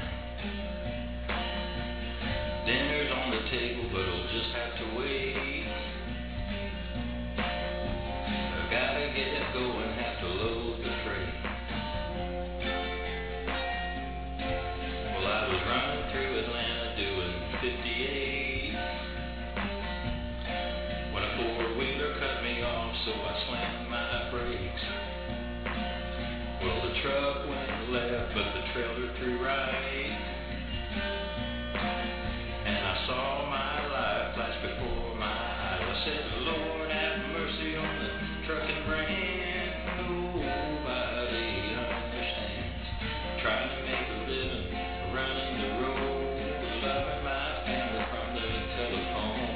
Dinner's on the table, but I'll just have to wait. I gotta get going, have to load the freight. Well, I was running through Atlanta doing fifty-eight when a four-wheeler cut me off, so I slammed my brakes. Well, the truck went left, but the trailer threw right, and I saw my life flash before my eyes. I said, Lord, have mercy on the trucking brand. Nobody understands. Trying to make a living, running the road, loving my family from the telephone.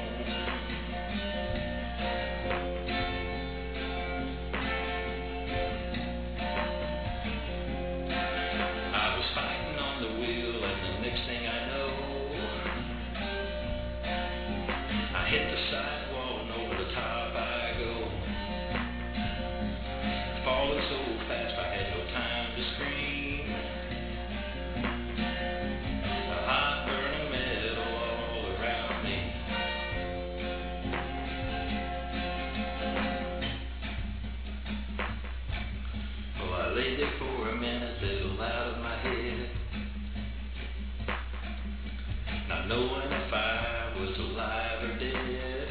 I was fighting on the wheel, and the next thing I know, I hit the sidewall and over the top I go. Falling so fast I had no time to scream. The hot burning metal all around me. Well, I lay there for a minute, little out of my head, not knowing if I was alive or dead.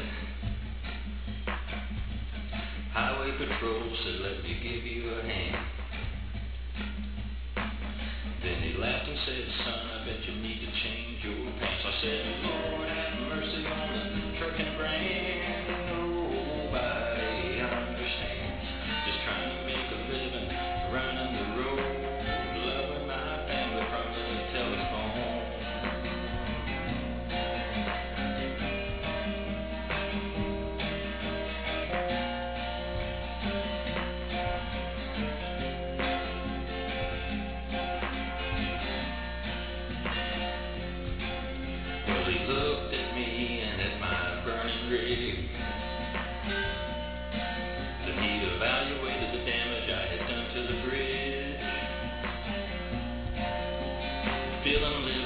Highway patrol said, let me give you a hand. Then he laughed and said, son, I bet you need to change your pants. I said, Lord, have mercy on the trucking brand. Nobody understands. Just trying to make a living, running the road, loving my family from the telephone. Well, he looked at me and at my burning rig. Then he evaluated the damage I had done to the bridge. Feeling a little